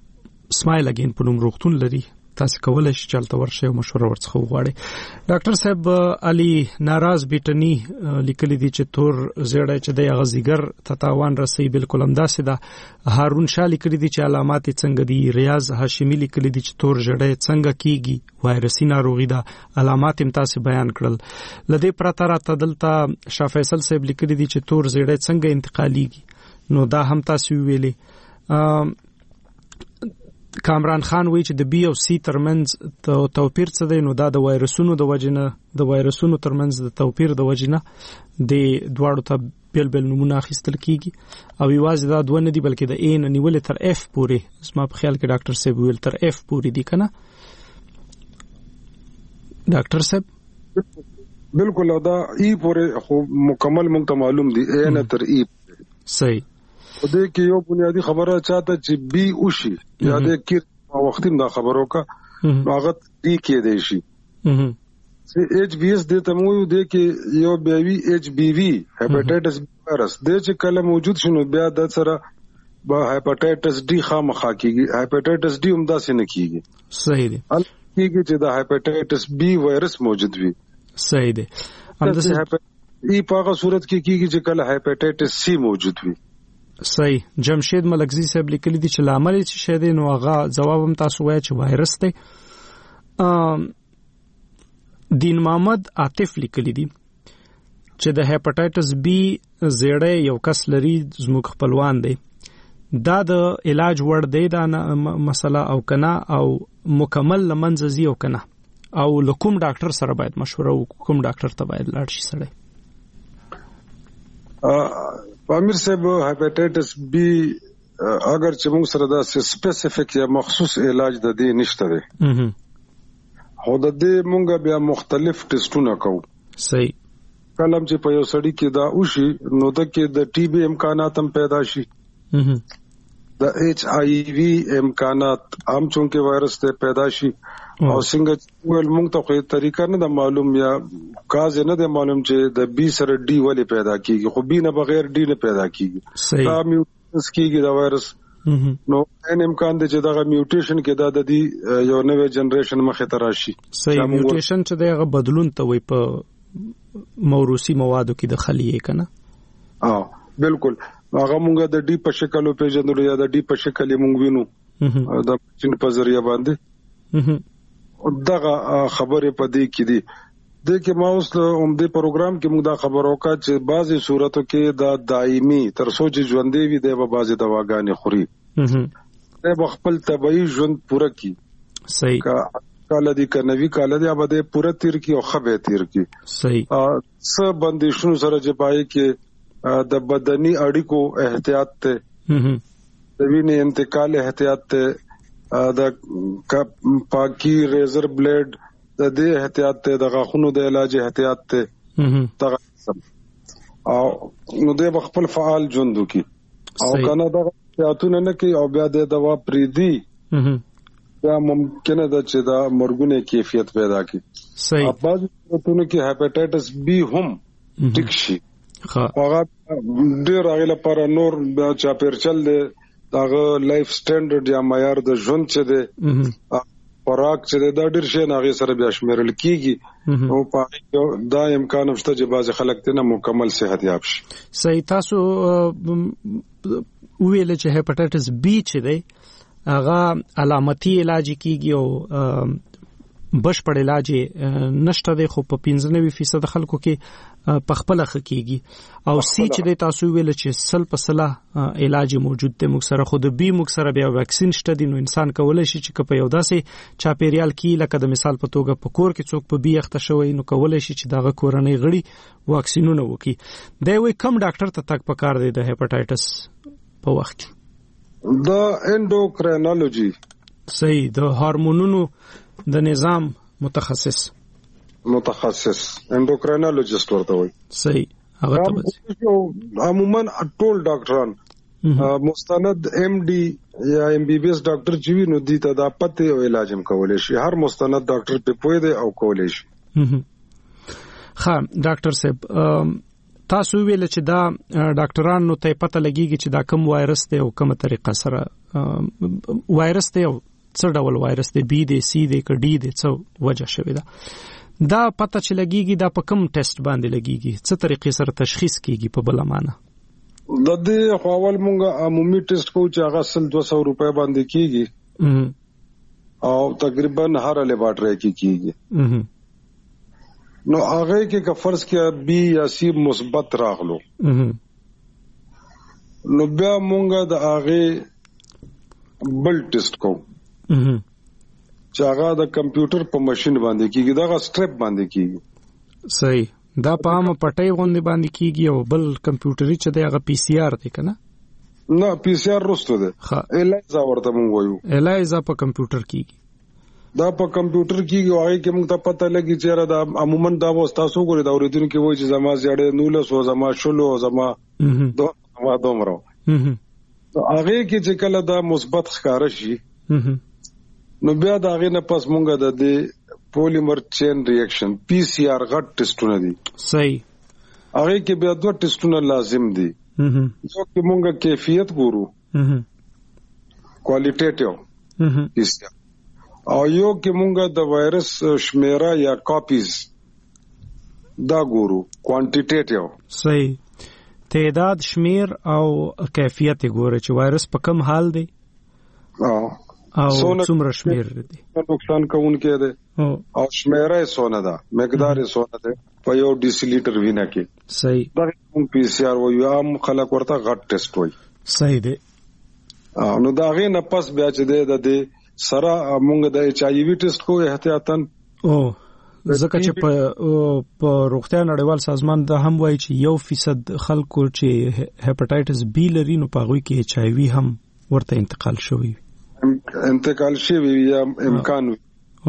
سمایل اگین په نوم روغتون لري، تاسو کولای شئ چلته ورشئ او مشوره ورڅخه وغواړئ. ډاکټر صاحب علي ناراض بیٹنی لیکلي دي چې تور زیړی چې د غزیګر تتاوان رسي بالکل همداسې ده. هارون شاه لیکلي دي چې علامات څنګه دي. ریاض هاشمي لیکلي دي چې تور زیړی څنګه کیږي، وایرسي ناروغي ده، علامات هم تاسو بیان کړل. لدې پرته راته دلته شاه فیصل صاحب لیکلي دي چې تور زیړی څنګه انتقاليږي، نو دا هم تاسو ویلي. کامران خان وی چې د بی او سی ترمنځ توپیر څه دی، نو دا د وایرسونو د وجنه د وایرسونو ترمنځ د توپیر د وجنه د دواړو ته بیل بیل نمونه اخیستل کیږي او یوازې دا دوه نه دي بلکې د ا نه نیولې تر اف پورې. زما په خیال کې ډاکټر صاحب ویل تر اف پورې دي کنه ډاکټر صاحب؟ بالکل دا ای پورې خو مکمل مونږ ته معلوم دي، ا نه تر ای. صحیح. په دې کې یو بنیادی خبره چاته چې بي وشي یا د کیر وختیم دا خبرو کا هغه دی کې دی شي چې ایچ بی اس د تمو دې کې یو بیوی ایچ بی وی هپاتایټس وایرس د چې کله موجود شنو بیا د سره با هپاتایټس ډي خامخا کیږي، هپاتایټس ډي هم داسې نه کیږي. صحیح دی. ال کیږي چې د هپاتایټس بی وایرس موجود وي. صحیح دی. همداسې ای په هغه صورت کې کیږي چې کله هپاتایټس سی موجود وي. صحیح. جمشید ملکزی صاحب لیکلی دي چې لامل چې شه دي، نو هغه جواب هم تاسو وایي چې وایرس دی. دین محمد عاطف لیکلی دي چې د هپاتایټس بی زیړی یو کس لري، زموږ خپلوان دی، دا د علاج وړ دی دا مسله او کنه او مکمل لمنځ زی او کنه او لکوم ډاکټر سره باید مشوره وکړو، کوم ډاکټر ته باید لاړ شي سړی؟ امیر صاحب هپاتایټس بی اگر چې موږ سره دا سپیسیفیک یا مخصوص علاج د دې نشته دی، خو د دې موږ بیا مختلف ټیسټونه کوو. صحیح. کله چې په یو سړی کې دا وشي نو د کې د ټي بی امکانات هم پیدا شي، د ایچ آی وی امکانات هم چونکه وایرس ته پیدا شي او څنګه ول موږ ته خو طریقه نه د معلوم یا کاز نه د معلوم چې د بی سره ډي ولې پیدا کیږي، خو بی نه بغیر ډي نه پیدا کیږي. دا میوټیشن کیږي د وایرس، نو ان امکان دی چې دا میوټیشن کې دا د دې یو نوې جنریشن مخه ته راشي. صحیح. میوټیشن چې دغه بدلون ته وي په موروثي موادو کې د خلیه کنه. اه بالکل. هغه مونږ د ډي په شکل په پیژندلو یا د ډي په شکل مونږ وینو د چین په ذریعہ باندې دغه خبره پدې کې دي. د کې ما اوس عمده پروګرام کې موږ دا خبر وکړه چې بعضي صورتو کې دا دایمي تر سوچ ژوندې وي د بعضي دواګانې خوري د خپل طبيعي ژوند پوره کی. صحیح. کال دي کنوي کال دي ابده پوره تیر کی او خبه تیر کی. صحیح. څه بندیشونو سره چې پای کې د بدني اړیکو احتیاط ته، د وینې انتقال احتیاط ته، د پاکی ریزر بلیډ د دې احتیاط ته، د غاښونو د علاج احتیاط ته دغه او نو د خپل فعال ژوند کی او کنه دغه احتیاطونه نه کوي او بیا د دوا پریدي دا ممکنه ده چې دا مرګونه کیفیت پیدا کړي. صحیح. بعض وختونو کې هپاتایټس بی هم ټیک شي، هغه ډیر هغه لپاره نور بیا چا پرچل دی داغه لایف سټانډرډ یا معیار د ژوند چې دی خوراک چې دا ډیر شي ناغه سره بیا شمیرل کیږي او په دا امکان شته چې بعض خلک ته مکمل صحت یاب شي. صحیح. تاسو ویل چې هپاتایټس بی چې دی هغه علامتي علاج کیږي او بشپړ علاج نشته دی، خو په پنځه فیصد خلکو کې په خپل خکېږي او سی چې د تاسو ویل چې سل په سلا علاج موجود دی موږ سره، خو د بی موږ سره بیا ویکسین شته دی، نو انسان کولای شي چې په یو داسې چاپیریال کې لکه د مثال په توګه په کور کې څوک په بی اخته شوی نو کولای شي چې دغه کورنۍ غړي واکسینونه وکړي. دا وی کم ډاکټر ته تک پکار دی د هپاتایټس په وخت کې؟ دا انډوکراینالوجي. صحیح. د هورمونونو د نظام متخصص متخصص انډوکراینالوجست ورته وي. صحیح. هغه ته عموما ټول ډاکټران مستند ایم ډي یا ایم بي بي اس ډاکټر چې وي نو دي ته دا پته او علاج هم کولای شي، هر مستند ډاکټر په پوهه دی او کولای شي. ها ډاکټر صاحب تاسو ویل چې دا ډاکټرانو ته پته لګیږي چې دا کوم وایرس دی او کومه طریقه سره وایرس ته څه ډول وایرس دی، بی دی، سی دی، ک ډی دی، څه وجه شوی دا دا پته چې لګیږي دا په کوم ټیسټ باندې لګیږي، څه طریقې سره تشخیص کیږي په بل معنا؟ د دې خپل مونږه عمومي ټیسټ کوو چې هغه سل دوه سوه روپے باندې کیږي او تقریبا هر لیبارټری کې کیږي. نو هغه کې که فرض کې بی یا سی مثبت راغلو نو بیا مونږه د هغه بل ټیسټ کوو چې هغه د کمپیوټر په ماشين باندې کیږي، دا غا سټریپ باندې کیږي. صحیح. دا په عام پټای غونډه باندې کیږي او بل کمپیوټري چې دی هغه پی سی آر دی کنه؟ نه، پی سی آر رسته ده. الایزا ورته مونږ وایو. الایزا په کمپیوټر کیږي. دا په کمپیوټر کیږي او هغه کې موږ ته پته لګي چې را دا عموما دا وستاسو غوړي دا اوریدونکو کې وایي چې زما زیاده نوله سو زما شلو زما دوه ما دومره. نو هغه کې چې کله دا مثبت ښکار شي نو بیا دا هغه نه پس مونږه د دې پولیمر چین ریاکشن پی سی آر غټ ټیسټونه دي. صحیح. هغه کې بیا دوه ټیسټونه لازم دي. یو کې مونږه کیفیت ګورو کوالټیټیو پی سی آر او یو کې مونږه د وایرس شمیره یا کاپیز دا ګورو کوانټیټیټیو. صحیح. تعداد، شمیر او کیفیت ګوره چې وایرس په کوم حال دی او څومره شمیر دی، نقصان کوونکی دی او شمیره سونه ده، مقدار سونه ده په یو ډیسی لیټر وینه کې. صحیح. دا پی سی آر وایو، عام خلک ورته غټ ټیسټ وایي. صحیح دی. نو دا غي نه پس بیا چې ده د سره مونږ د ایچ آی وی ټیسټ کو احتیاطاً او ځکه چې په په روغتیا نړیوال سازمان دا هم وایي چې یو فیصد خلکو چې هپاتایټس بی لري نو په هغوی کې ایچ آی وی هم ورته انتقال شوی انتقال شوی یا امکان وي.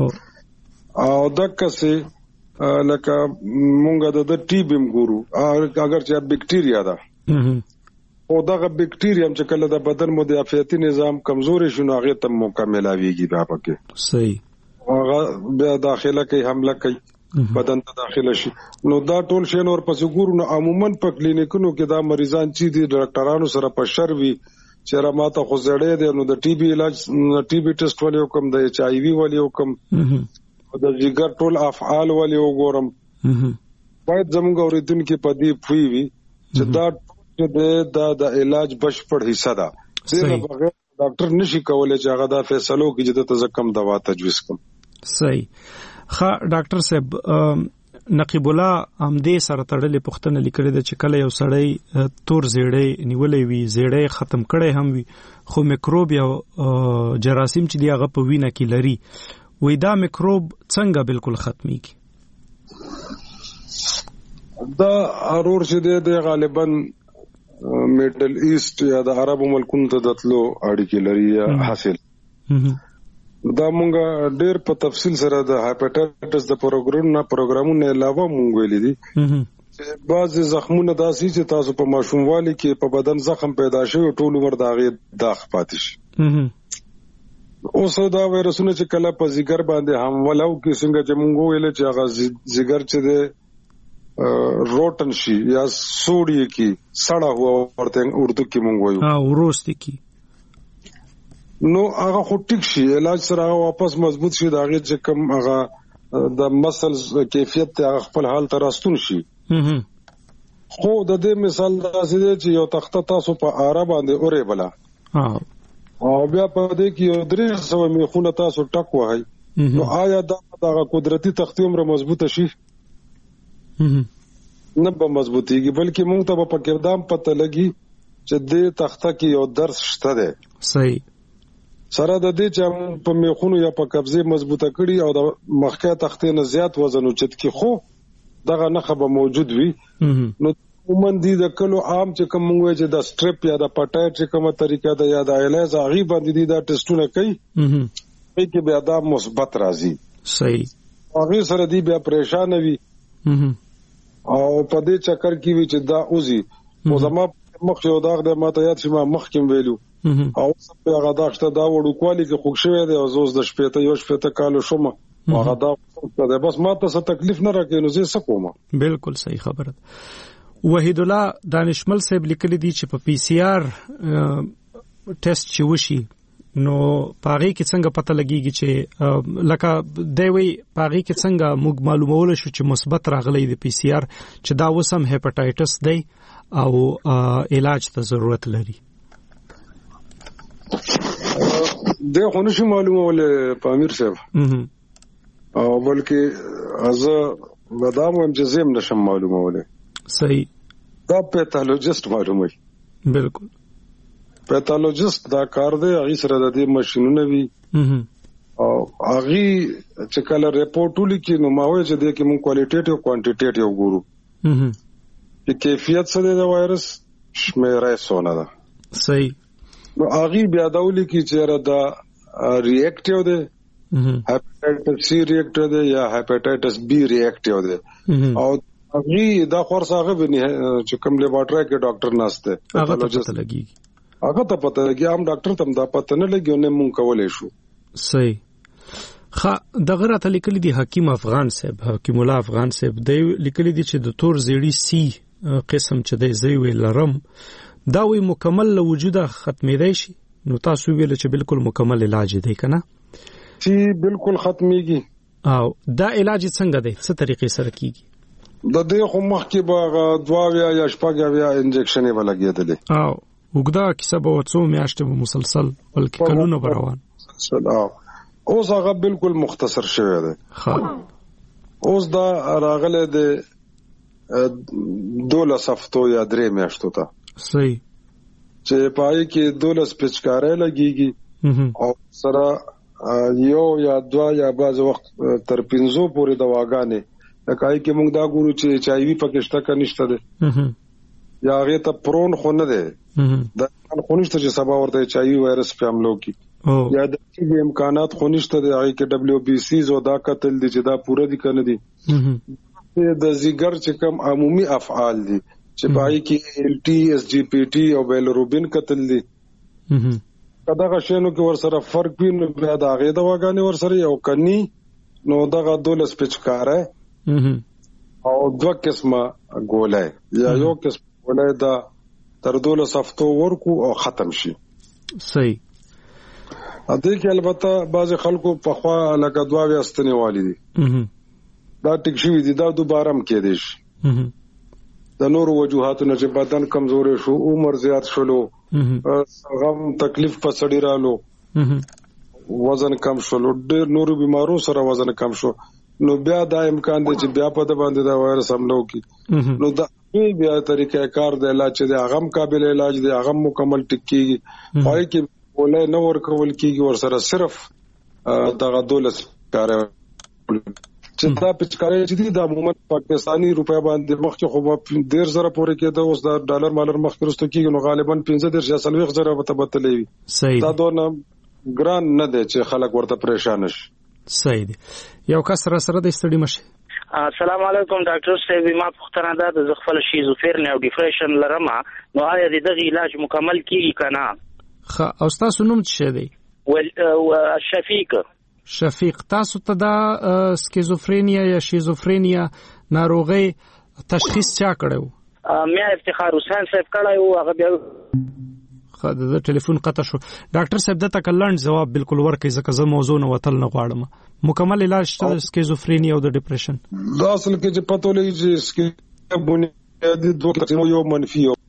او دغه څه لکه مونږ د ټي بي ګورو اگر چې بیکټیریا ده او دغه بیکټیریم چې کله د بدن مدافعتي نظام کمزوري شونه هغه ته مکملاویږي بیا پکې. صحیح. هغه بیا داخله کوي، حمله کوي بدن ته داخله شي. نو دا ټول شین اور پس ګورو نو عموما په کلینیکونو کې دا مریضان چې دي ډاکټرانو سره په شر وي چې را ماته خو زړې دي نو د ټي بي علاج ټي بي ټیسټ ولې وکم، د ایچ آی وی ولې وکم، د جګر ټول افعال ولې وګورم. باید زموږ اوریدونکو په دې پوي وي چې دا دا د علاج بشپړ حصہ ده. دغه بغیر ډاکټر نشي کولای چې هغه دا فیصلو کې چې د تزکم دوا تجویز کوم. صحیح. ښه ډاکټر صاحب، نقیب الله امدې سره تړلې پوښتنه لیکلې ده چې کله یو سړی تور زیړی نیولې وي، زیړی ختم کړي هم وي، خو میکروب یا جراثیم چې دی هغه په وینه کې لري، وې دا میکروب څنګه بالکل ختميږي؟ دا ارور چې دی غالبا میډل ایست یا د عربو ملکونو ته دتلو اړیکې لري یا حاصل. دا مونږه ډېر په تفصیل سره د هپاتایټس د پروګرام نه پروګرامونو علاوه مونږ ویلي دي چې بعض زخمونه داسي چې تاسو په ماشوموالي کې په بدن زخم پیدا شوی ټول عمر داغه داغ پاتې شي. اوس دا وایرسونه چې کله په ځګر باندې حمله وکړي څنګه چې مونږ ویل چې هغه ځګر چې د روټن شي یا سوړی کی سړا هوا ورته اردو کې مونږ وایو ها ورسته کی نو هغه خو ټیک شي، علاج سره واپس مضبوط شي، دا هغه چې کم هغه د مسلز کیفیت ته خپل حال ته راستون شي. خو د دې مثال داسې دی چې یو تخته تاسو په آره باندې اورې بلا او بیا په دې کې یو درې سو میخونه تاسو ټک وای نو آیا دا د قدرتي تختې عمر مضبوطه شي؟ نه به مضبوطيږي، بلکې موږ ته په کېدام پته لګي چې دې تخته کې یو درس شته دی. صحیح. سره د دې چې په میخونو یا په قبضه مضبوطه کړي او د مخکې تختې نه زیات وزن اوچت کې خو دغه نخبه به موجود وي. نو عموما دي د کلو عام چې کوم وایي چې د سټریپ یا د پټایټ چې کومه طریقه ده یا د ایلیز هغه باندې دي دا ټیسټونه کوي کې بیا دا مثبت راځي. صحیح. هغه سره دي بیا پریشان وي او په دې چکر کې وی چې دا اوزي او زما مخ یو داغ د ماته یاد شي ما مخ کې ویلو او په هغه داغته دا وړو کوالی کې خوښ شوی دی او زوز د شپې ته یو شپې ته کالو شوم هغه دا بس ماته څه تکلیف نه راکې نو زه څه کوم. بالکل صحیح خبره. وحید الله دانشمل صاحب لیکلي دي چې په پی سی آر ټیسټ چې وشي نو پاره کې څنګه پته لګیږي چې لکه دی وی پاره کې څنګه موږ معلومول شو چې مثبت راغلی د پی سی آر چې دا وسم هپاتایټس دی او علاج ته ضرورت لري. د خونشي معلومول پامیر صاحب او بلکې از بدام هم جزم نشم معلومول. صحیح. دا پیتالوجیست معلوموي. بالکل. پیتالوجیست دا کار دی هغه سره د دې ماشينونه وی او هغه چې کله ریپورت ولیکي نو ماوي چې د کوم کوالټیټیو کوانټیټیټیو ګورو چې کیفیت څه دی د وایرس شمیره سونه ده. صحیح. نو هغه بیا دا ولیکي چې را دا ریاکټیو دی هپاتایټس سی ریاکټیو دی یا هپاتایټس بی ریاکټیو دی او هغه دا خورساغه بني چې کوم لیبارټری کې ډاکټر ناشته پیتالوجیست لګي هغه ته پته لګي عام ډاکټر تم دا پته نه لګي نو مونږ کولای شو. صحیح. خا دغه راته لیکلي دي حکیم افغان صاحب حکیم الله افغان صاحب دی لیکلي دي چې د تور زیړی سی قسم چې دی زوی ویلرم دا وی مکمل له وجوده ختمېدای شي نو تاسو ویل چې بالکل مکمل علاج دی کنه چې بالکل ختميږي او دا علاج څنګه دی څه طریقې سره کیږي؟ د دې خو مخکې به دوا یا شپږ یا انجکشن یې ولګېدل او وګدا کیسه به څو میاشتې مسلسل بلکې کلونه روان اوس هغه بالکل مختصر شوی دی. اوس دا راغله د دولس هفتو یا درې میاشتو ته. صحیح. چې پای کې دولس پچکارې لګيږي او سره یو یا دوا یا بعض وخت تر پنځو پورې دواګانې لکه کې موږ دا ګورو چې ایچ آی وی پکشته کا نشته ده یا هغه ته پرون خو نه ده دا خونشته چې سبا ورته ایچ آی وی وایرس په حملو کی یا د دې امکانات خونشته ده هغه کې دبليو بي سي زو دا قتل دي چې دا پوره دي کنه دي د زیګر چې کوم عمومي افعال دي چې پای کې ال ټي اس جی پی ټي او بیلروبین قتل دي کدا غشنو کې ور سره فرق وین بیا دا هغه دواګانې ور سره یو کني نو دغه دولس پچکاره او دوه قسمه ګولای یا یو قسم ولای دا تر دولس هفتو ورکو او ختم شي. صحیح. ا دې کې البته بعض خلکو په خوا لکه دوا وستنی والی دي دا ټیک شي دي دا دوباره هم کې دي شي د نور وجوهاتو نه چې بدن کمزوري شو عمر زیات شلو غم تکلیف په سړی رالو وزن کم شلو ډېر نورو بیمارو سره وزن کم شو نو بیا دا امکان دی چې بیا په د باندې دا وایرس حملو کی نو دا بیا طریقې کار دی علاج دی هغه قابل علاج دی هغه مکمل ټکی پای کې ولې نو ورکول کیږي ور سره صرف دغه دولس کار چې دا پچکاري چې دا عموما پاکستاني روپیا باندې مخکې خو ډیر زره پورې کېده اوس دا ډالر مالر مخکې رسته کیږي نو غالبا پنځه درش یا سلويخ زره وته بتلې دا دونه ګران نه دی چې خلک ورته پریشان شي. صحیح دی. یو کس سره سره د استډي مشه. السلام علیکم ډاکټر صاحب ما پوښتنه ده د زغفل شیزوفرنیا او ډیپریشن لرم نو آیا دغه علاج مکمل کیږي کنه؟ خ او تاسو نوم څه دی؟ ول شفیق. شفیق تاسو ته دا سکیزوفرنیا یا شیزوفرنیا ناروغي تشخیص چا کړو؟ مې افتخار حسین صاحب کړو هغه بیا خا د ټلیفون قطع شو. ډاکټر صاحب د تکلند جواب بالکل ورکړي ځکه زه موضوع نه وتل نه غواړم. مکمل علاج د سکیزوفرنیا او د ډیپریشن دا اصل کې چې پته لګي چې سکیزوفرنیا بنیادی دوه قسمه یو منفي یو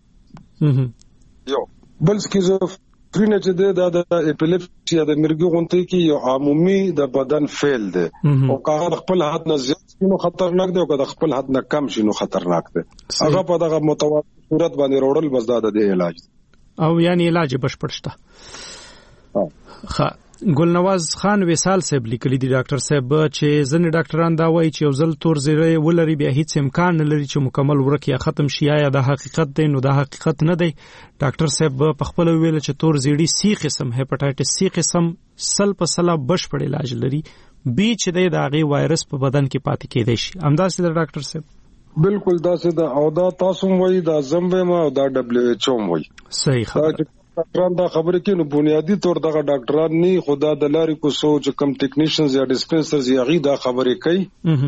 یو بل سکیزوفرنیا چې د د اپیلیپسي د مرګ غونټي کې یو عمومي د بدن فیل دی او کار خپل حد نه زیات نو خطرناک دی او کله خپل حد نه کم شي نو خطرناک دی. هغه په دغه متوازن صورت باندې وروړل بس دا د علاج او یعنی علاج بشپړ شته. ښه ګلنواز خان وصال صاحب لیکلي دي ډاکټر صاحب چې ځنې ډاکټران دا وایي چې یو ځل تور زیړی ولري بیا هیڅ امکان نه لري چې مکمل ورک یا ختم شي یا د حقیقت دی نو د حقیقت نه دی. ډاکټر صاحب په خپل ویل چې تور زیړی سی قسم هپاتایټس سی قسم سل په سلا بشپړ علاج لري بي چې د هغه وایرس په بدن کې پاتې کېدای شي. همداسې د ډاکټر صاحب بالکل دا څه دا او دا تاسو وایي دا زمبه ما او دا دبليو ایچ او وایي. صحیح خبره. ډاکټران دا خبره کوي نو بنیادی طور دغه ډاکټران نه خدا د لارې کو سوچ کم ټیکنیشنز یا ډیسپنسرز یغي دا خبره کوي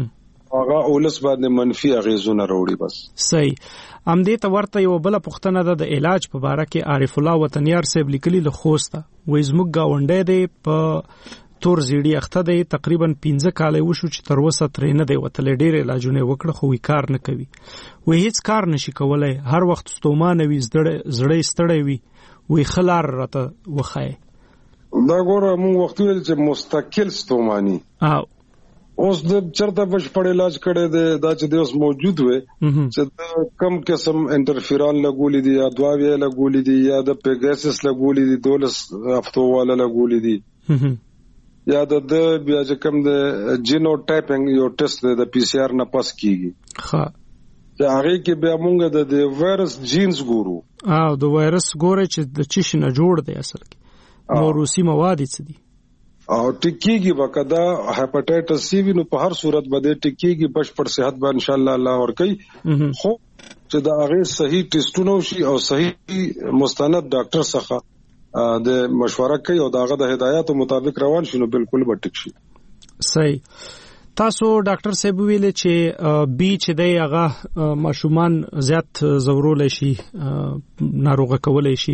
هغه اولس باندې منفي اغیزونه وروړي. بس صحیح. ام دې ته ورته یو بل پوښتنه ده د علاج په باره کې. عارف الله وطنیار صاحب لیکلي له خوسته وې زموږ گاونډي دی په تور زیړی اخته دی تقریبا پنځه کال وشو چې تر اوسه ترې نه دی وتل. ډېر علاجونه وکړه خو وی کار نه کوي. وې هیڅ کار نشي کولای. هر وخت ستومانه وي زړه زړه ستړی وي. وی خلار راته وخای. دا ګوره موږ وخت ویل چې مستقل ستومانی او اوس د چرته بشپړ علاج کړي دی دا چې د اوس موجود وي چې کم قسم انټرفیرون لګولې دي یا دواوی لګولې دي یا د پیګاسس لګولې دي دولس هفتو والا لګولې دي یا د بیا چې کم د جینو ټایپینګ یو ټیسټ دی د پی سی آر نه پاس کیږي. ها چې هغه کې بیا موږ د وایرس جینز ګورو. او د وایرس ګوره چې د چی شنه جوړ دی اصل کې موروثي مواد څه دي او ټکیږي وکدا هپاتایټس سی وی نو په هر صورت باندې ټکیږي بشپړ صحت به ان شاء الله الله ور کوي. خو چې دا هغه صحیح ټیسټونه شي او صحیح مستند ډاکټر څخه د مشوره کوي او داغه د هدایاتو مطابق روان شي نو بالکل به ټیک شي. صحیح. تاسو ډاکټر صاحب ویل چې بي چې دی هغه ماشومان زیات زورول شي ناروغه کولای شي.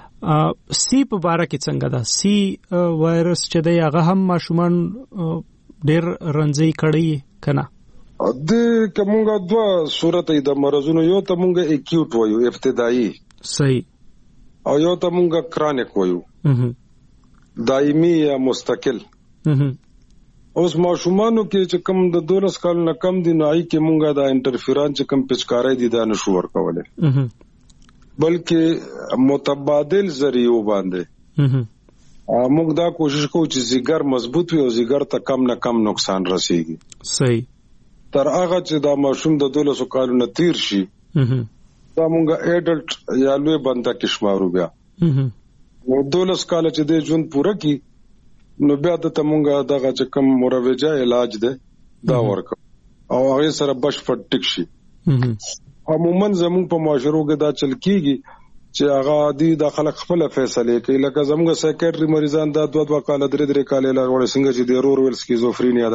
سی په باره کې څنګه ده؟ سی وایرس چې دی هغه هم ماشومان ډېر رنځي کړي کنه؟ د کومه دوا صورت د مرزونو یو ته مونږه اکیوټ وایو ابتدایي. صحیح. او یو ته مونږه کرانیک وایو دایمي یا مستقل. اوس ماشومانو کې چې کم د دولس کال نه کم دي نو آی کې مونږه د انټرفیرون چې کم پچکارای دي دا نشو ورکوله بلکې متبادل ذریعو باندې موږ دا کوشش کوو چې زیګر مضبوط وي او زیګر ته کم نه کم نقصان رسیږي. صحیح. تر هغه چې دا ماشوم د دولسو کالو نه تیر شي دا موږ اډلټ یا لوی بنده کې شمارو. بیا نو دولس کال چې د ژوند پوره کی نو بیا د تمونګه دغه چې کم مروجه علاج ده دا ورک او هغه سره بشپړ ټیک شي. عموما زموږ په معاشرو کې دا چل کیږي چې هغه دي د خلک خپل فیصله کوي. لکه زموږ سایکیټری مریضان دا دوه دوه کال درې درې کال علاج وړي څنګه چې د رور ویل سکیزوفرینیا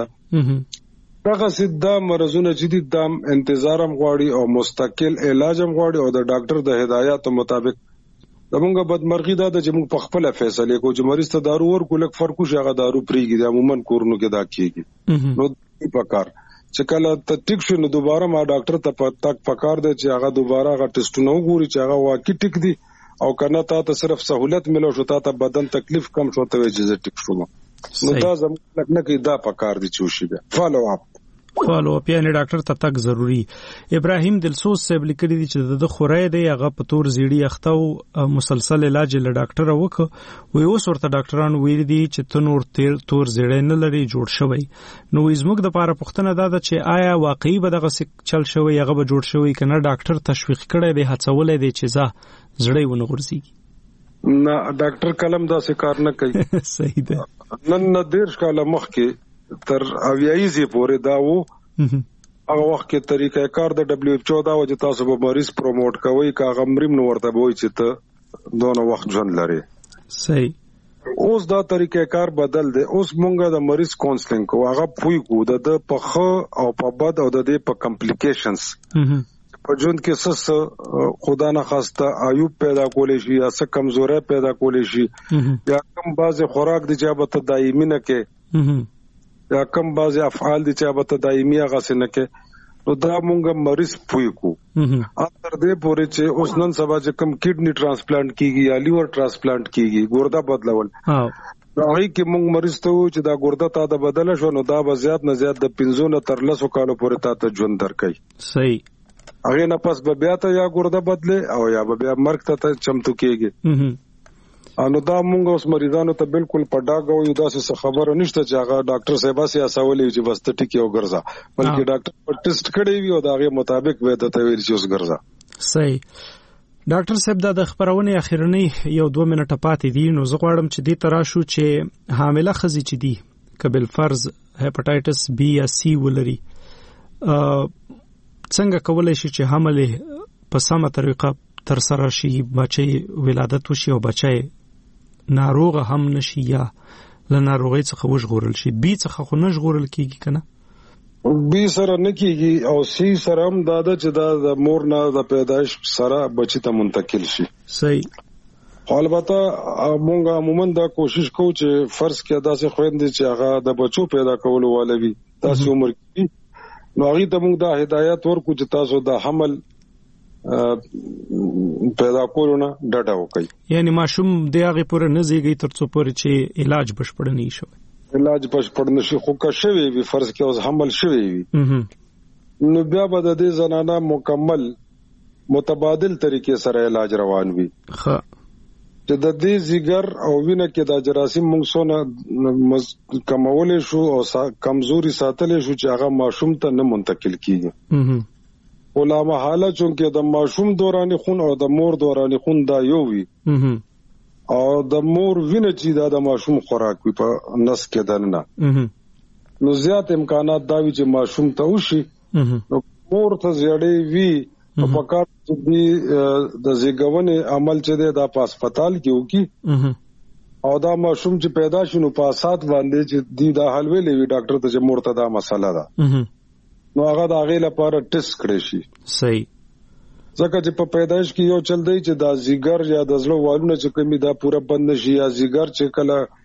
ده دغه سیده مرزونه چې دي دام انتظارم غواړي او مستقل علاجم غواړي او د ډاکټر د هدایاتو مطابق. زموږ بدمرغي دا د چې موږ په خپل فیصله کوو چې مریض ته دارو ورکو لک فرق شي هغه دارو پریږي عموما کورونو کې دا کیږي. نو په کار چې کله ته ټیک شو نو دوباره ما ډاکټر ته تک پکار دی چې هغه دوباره هغه ټیسټونه وګوري چې هغه واقعي ټیک دي او کنه تا ته صرف سہولت ملو شو تا ته بدن تکلیف کم شو ته چې ټیک شو. نو دا زموږ نه کې دا پکار دي چې شي بیا فالو اپ فالو اپ یعنی ډاکټر ته تک ضروری. ابراهیم دلسوز صاحب لیکلی دي چې د خورای دی هغه په تور زیړی اخته او مسلسل علاج له ډاکټر وکړ. وې اوس ورته ډاکټرانو ویل دي چې تنور تیر تور زیړی نه لري جوړ شوی. نو زموږ د لپاره پوښتنه دا ده چې آیا واقعي به دغه چل شوی هغه به جوړ شوی کنه ډاکټر تشویق کړی دی هڅولې دی چې ځا زړی ونه غورځي؟ نه ډاکټر کلم دا څه کار نه کوي. صحیح ده. نن نه ډیر کاله مخکې تر اویایزي پورې دا وو هغه وخت کې طریقې کار د دبليو ایچ او دا و چې تاسو به مریض پروموټ کوئ کاغه مریم نو ورته وایي چې ته دونه وخت ژوند لري. صحیح. اوس دا طریقې کار بدل دی. اوس مونږه د مریض کونسلینګ کو هغه پوي کو د په خو او په بد او د دې په کمپلیکیشنز په ژوند کې سس خدا نه خواسته عیوب پیدا کولې شي یا څه کمزوري پیدا کولې شي یا کم باز خوراک دی چې به ته دایمي نه کې یا کم باز افعال دي چې به دایمي هغه سن کې نو دا مونږه مریض پوي کو. تر دې پورې چې اوس نن سبا چې کم کډنی ټرانسپلانټ کیږي یا لیور ټرانسپلانټ کیږي ګوردا بدلول نو هغه کې مونږ مریض ته و چې دا ګوردا تا د بدل شو نو دا به زیات نه زیات د پنځه نه تر لسو کالو پورې تا ته ژوند درکې. صحیح. هغه نه پس به بیا ته یا ګوردا بدله او یا به بیا مرګ ته چمتو کیږي. انو دا مونږ اوس مریضانو ته بالکل پډاګو یو داسې خبره نشته چې هغه ډاکټر صاحب سي اسولې چې بس ته ټیک یو ګرځا بلکې ډاکټر په ټیسټ کړی وي او دا غي مطابق به ته ویل چې اوس ګرځا. صحیح. ډاکټر صاحب دا د خبرونه اخیرنی یو دوه منټه پاتې دي نو زه غواړم چې دې ترا شو چې حامله خزي چې دي قبل فرض هپاتایټس بی یا سی ولري څنګه کولای شي چې حمله په سمه طریقه تر سره شي بچي ولادت وشي او بچي ناروغه هم نشي یا له ناروغي څخه وژغورل شي. بي څخه خو نه ژغورل کیږي کنه؟ بي سره نکیږي او سی سره هم دا چې دا د مور نه د پیدایش سره بچی ته منتقل شي. صحیح. البته مونږه عموما دا کوشش کوو چې فرض کې داسې خويندې چې هغه د بچو پیدا کولو والوي تاسو عمر کې نو هغه ته موږ دا هدایت ورکو چې تاسو د حمل پیدا کولو نه ډډه وکړئ. یعنی ماشوم د هغه پورې نه زیږي ترڅو پورې چې علاج بشپړ نه شي. علاج بشپړ نشي خو که شوی وي فرض کې اوس حمل شوی وي نو بیا به د دې زنانه مکمل متبادل طریقې سره علاج روان وي. ښه چې د دې زیګر او وینه کې د جراثیم موږ سونه کمولې شو او کمزوري ساتلې شو چې هغه ماشوم ته نه منتقل کیږي. علامه حاله چونکه د ماشوم دوراني خون او د مور دوراني خون دا یو وي او د مور وینه چې دا د ماشوم خوراک وي په نس کې دننه نو زیات امکانات دا وي چې ماشوم ته وشي. نو مور ته زیړې وي په کار چې د زیګونې عمل چې د هسپتال کې وکي او دا ماشوم چې پیدا شي نو په اساس باندې چې دی دا حل ویلې وي ډاکټر ته چې مور ته دا مسله ده نو هغه د هغې لپاره ټیسټ کړی شي. صحیح. ځکه چې په پیدایش کې یو چل دی چې دا زیګر یا د زړه والونه چې کومي دا پوره بند نشي یا زیګر چې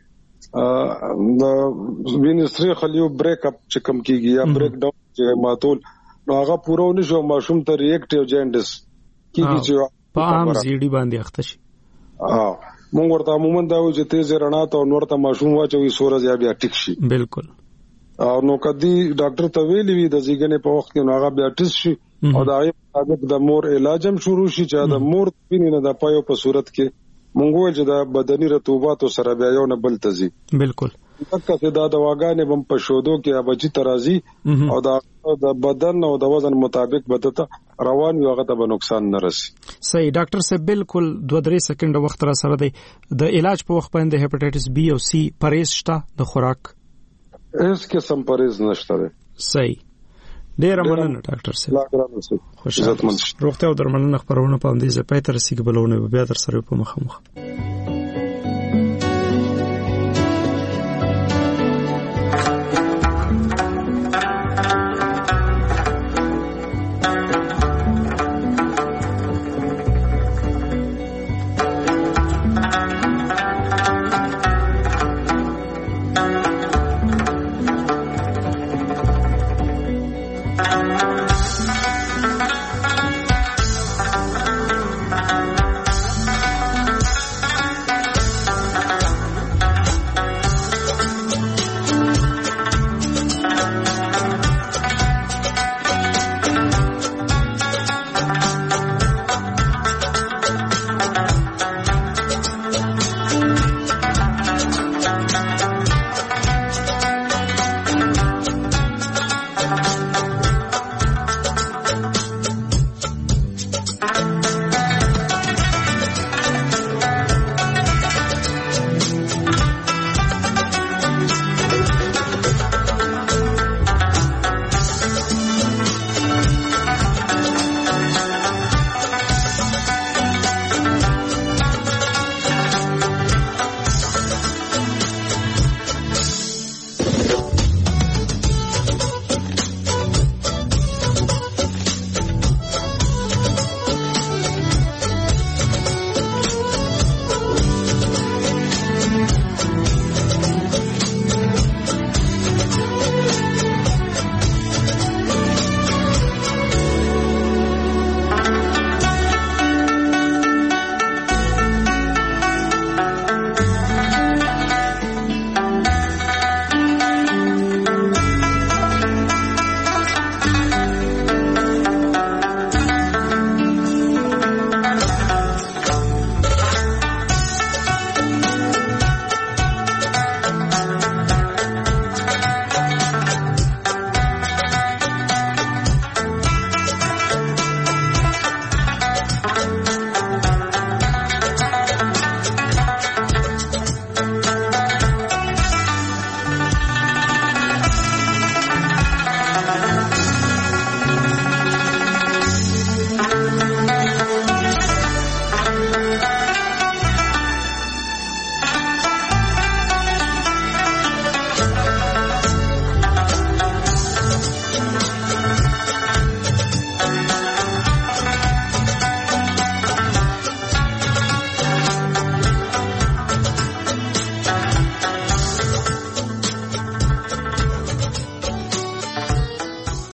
کله د وینستري خلیو بریک اپ چې کم کیږي یا بریک ډاون چې ماتول نو هغه پوره نشو ماشوم ته ریاکټیو جاینډس کیږي چې په عام زیړی باندې اخته شي. ها موږ ورته عموما دا و چې تیز رڼا ته نور ته ماشوم واچوي سورج یا بیا ټیک شي. بالکل. او نو کدی ډاکټر ته ویلی وی د زیګنې په وخت کې نو هغه بیا ټیسټ شي او دا یې مطابق د مور علاج هم شروع شي چې د مور وینې د پایو په صورت کې مونږ ول چې د بدني رطوبات سره بیا یو نه بل تزي. بالکل. تکه دا دواګانې بم په شودو کې ابجی ترازی او دا د بدن او د وزن مطابق بدته روان یو هغه ته نقصان نه رسي. صحیح ډاکټر صاحب بالکل دوه درې سکند وخت را سره دی د علاج په وخت باندې هپاتایټس بی او سی پرهیز شته د خوراک اس قسم پرهیز نشته ده. صحیح. ډیر مننه ډاکټر صاحب. خوشاله روغتیا او درملنه خبرونه په دې ځای پاتې رسیدي بلونه بیا در سره په مخامخ.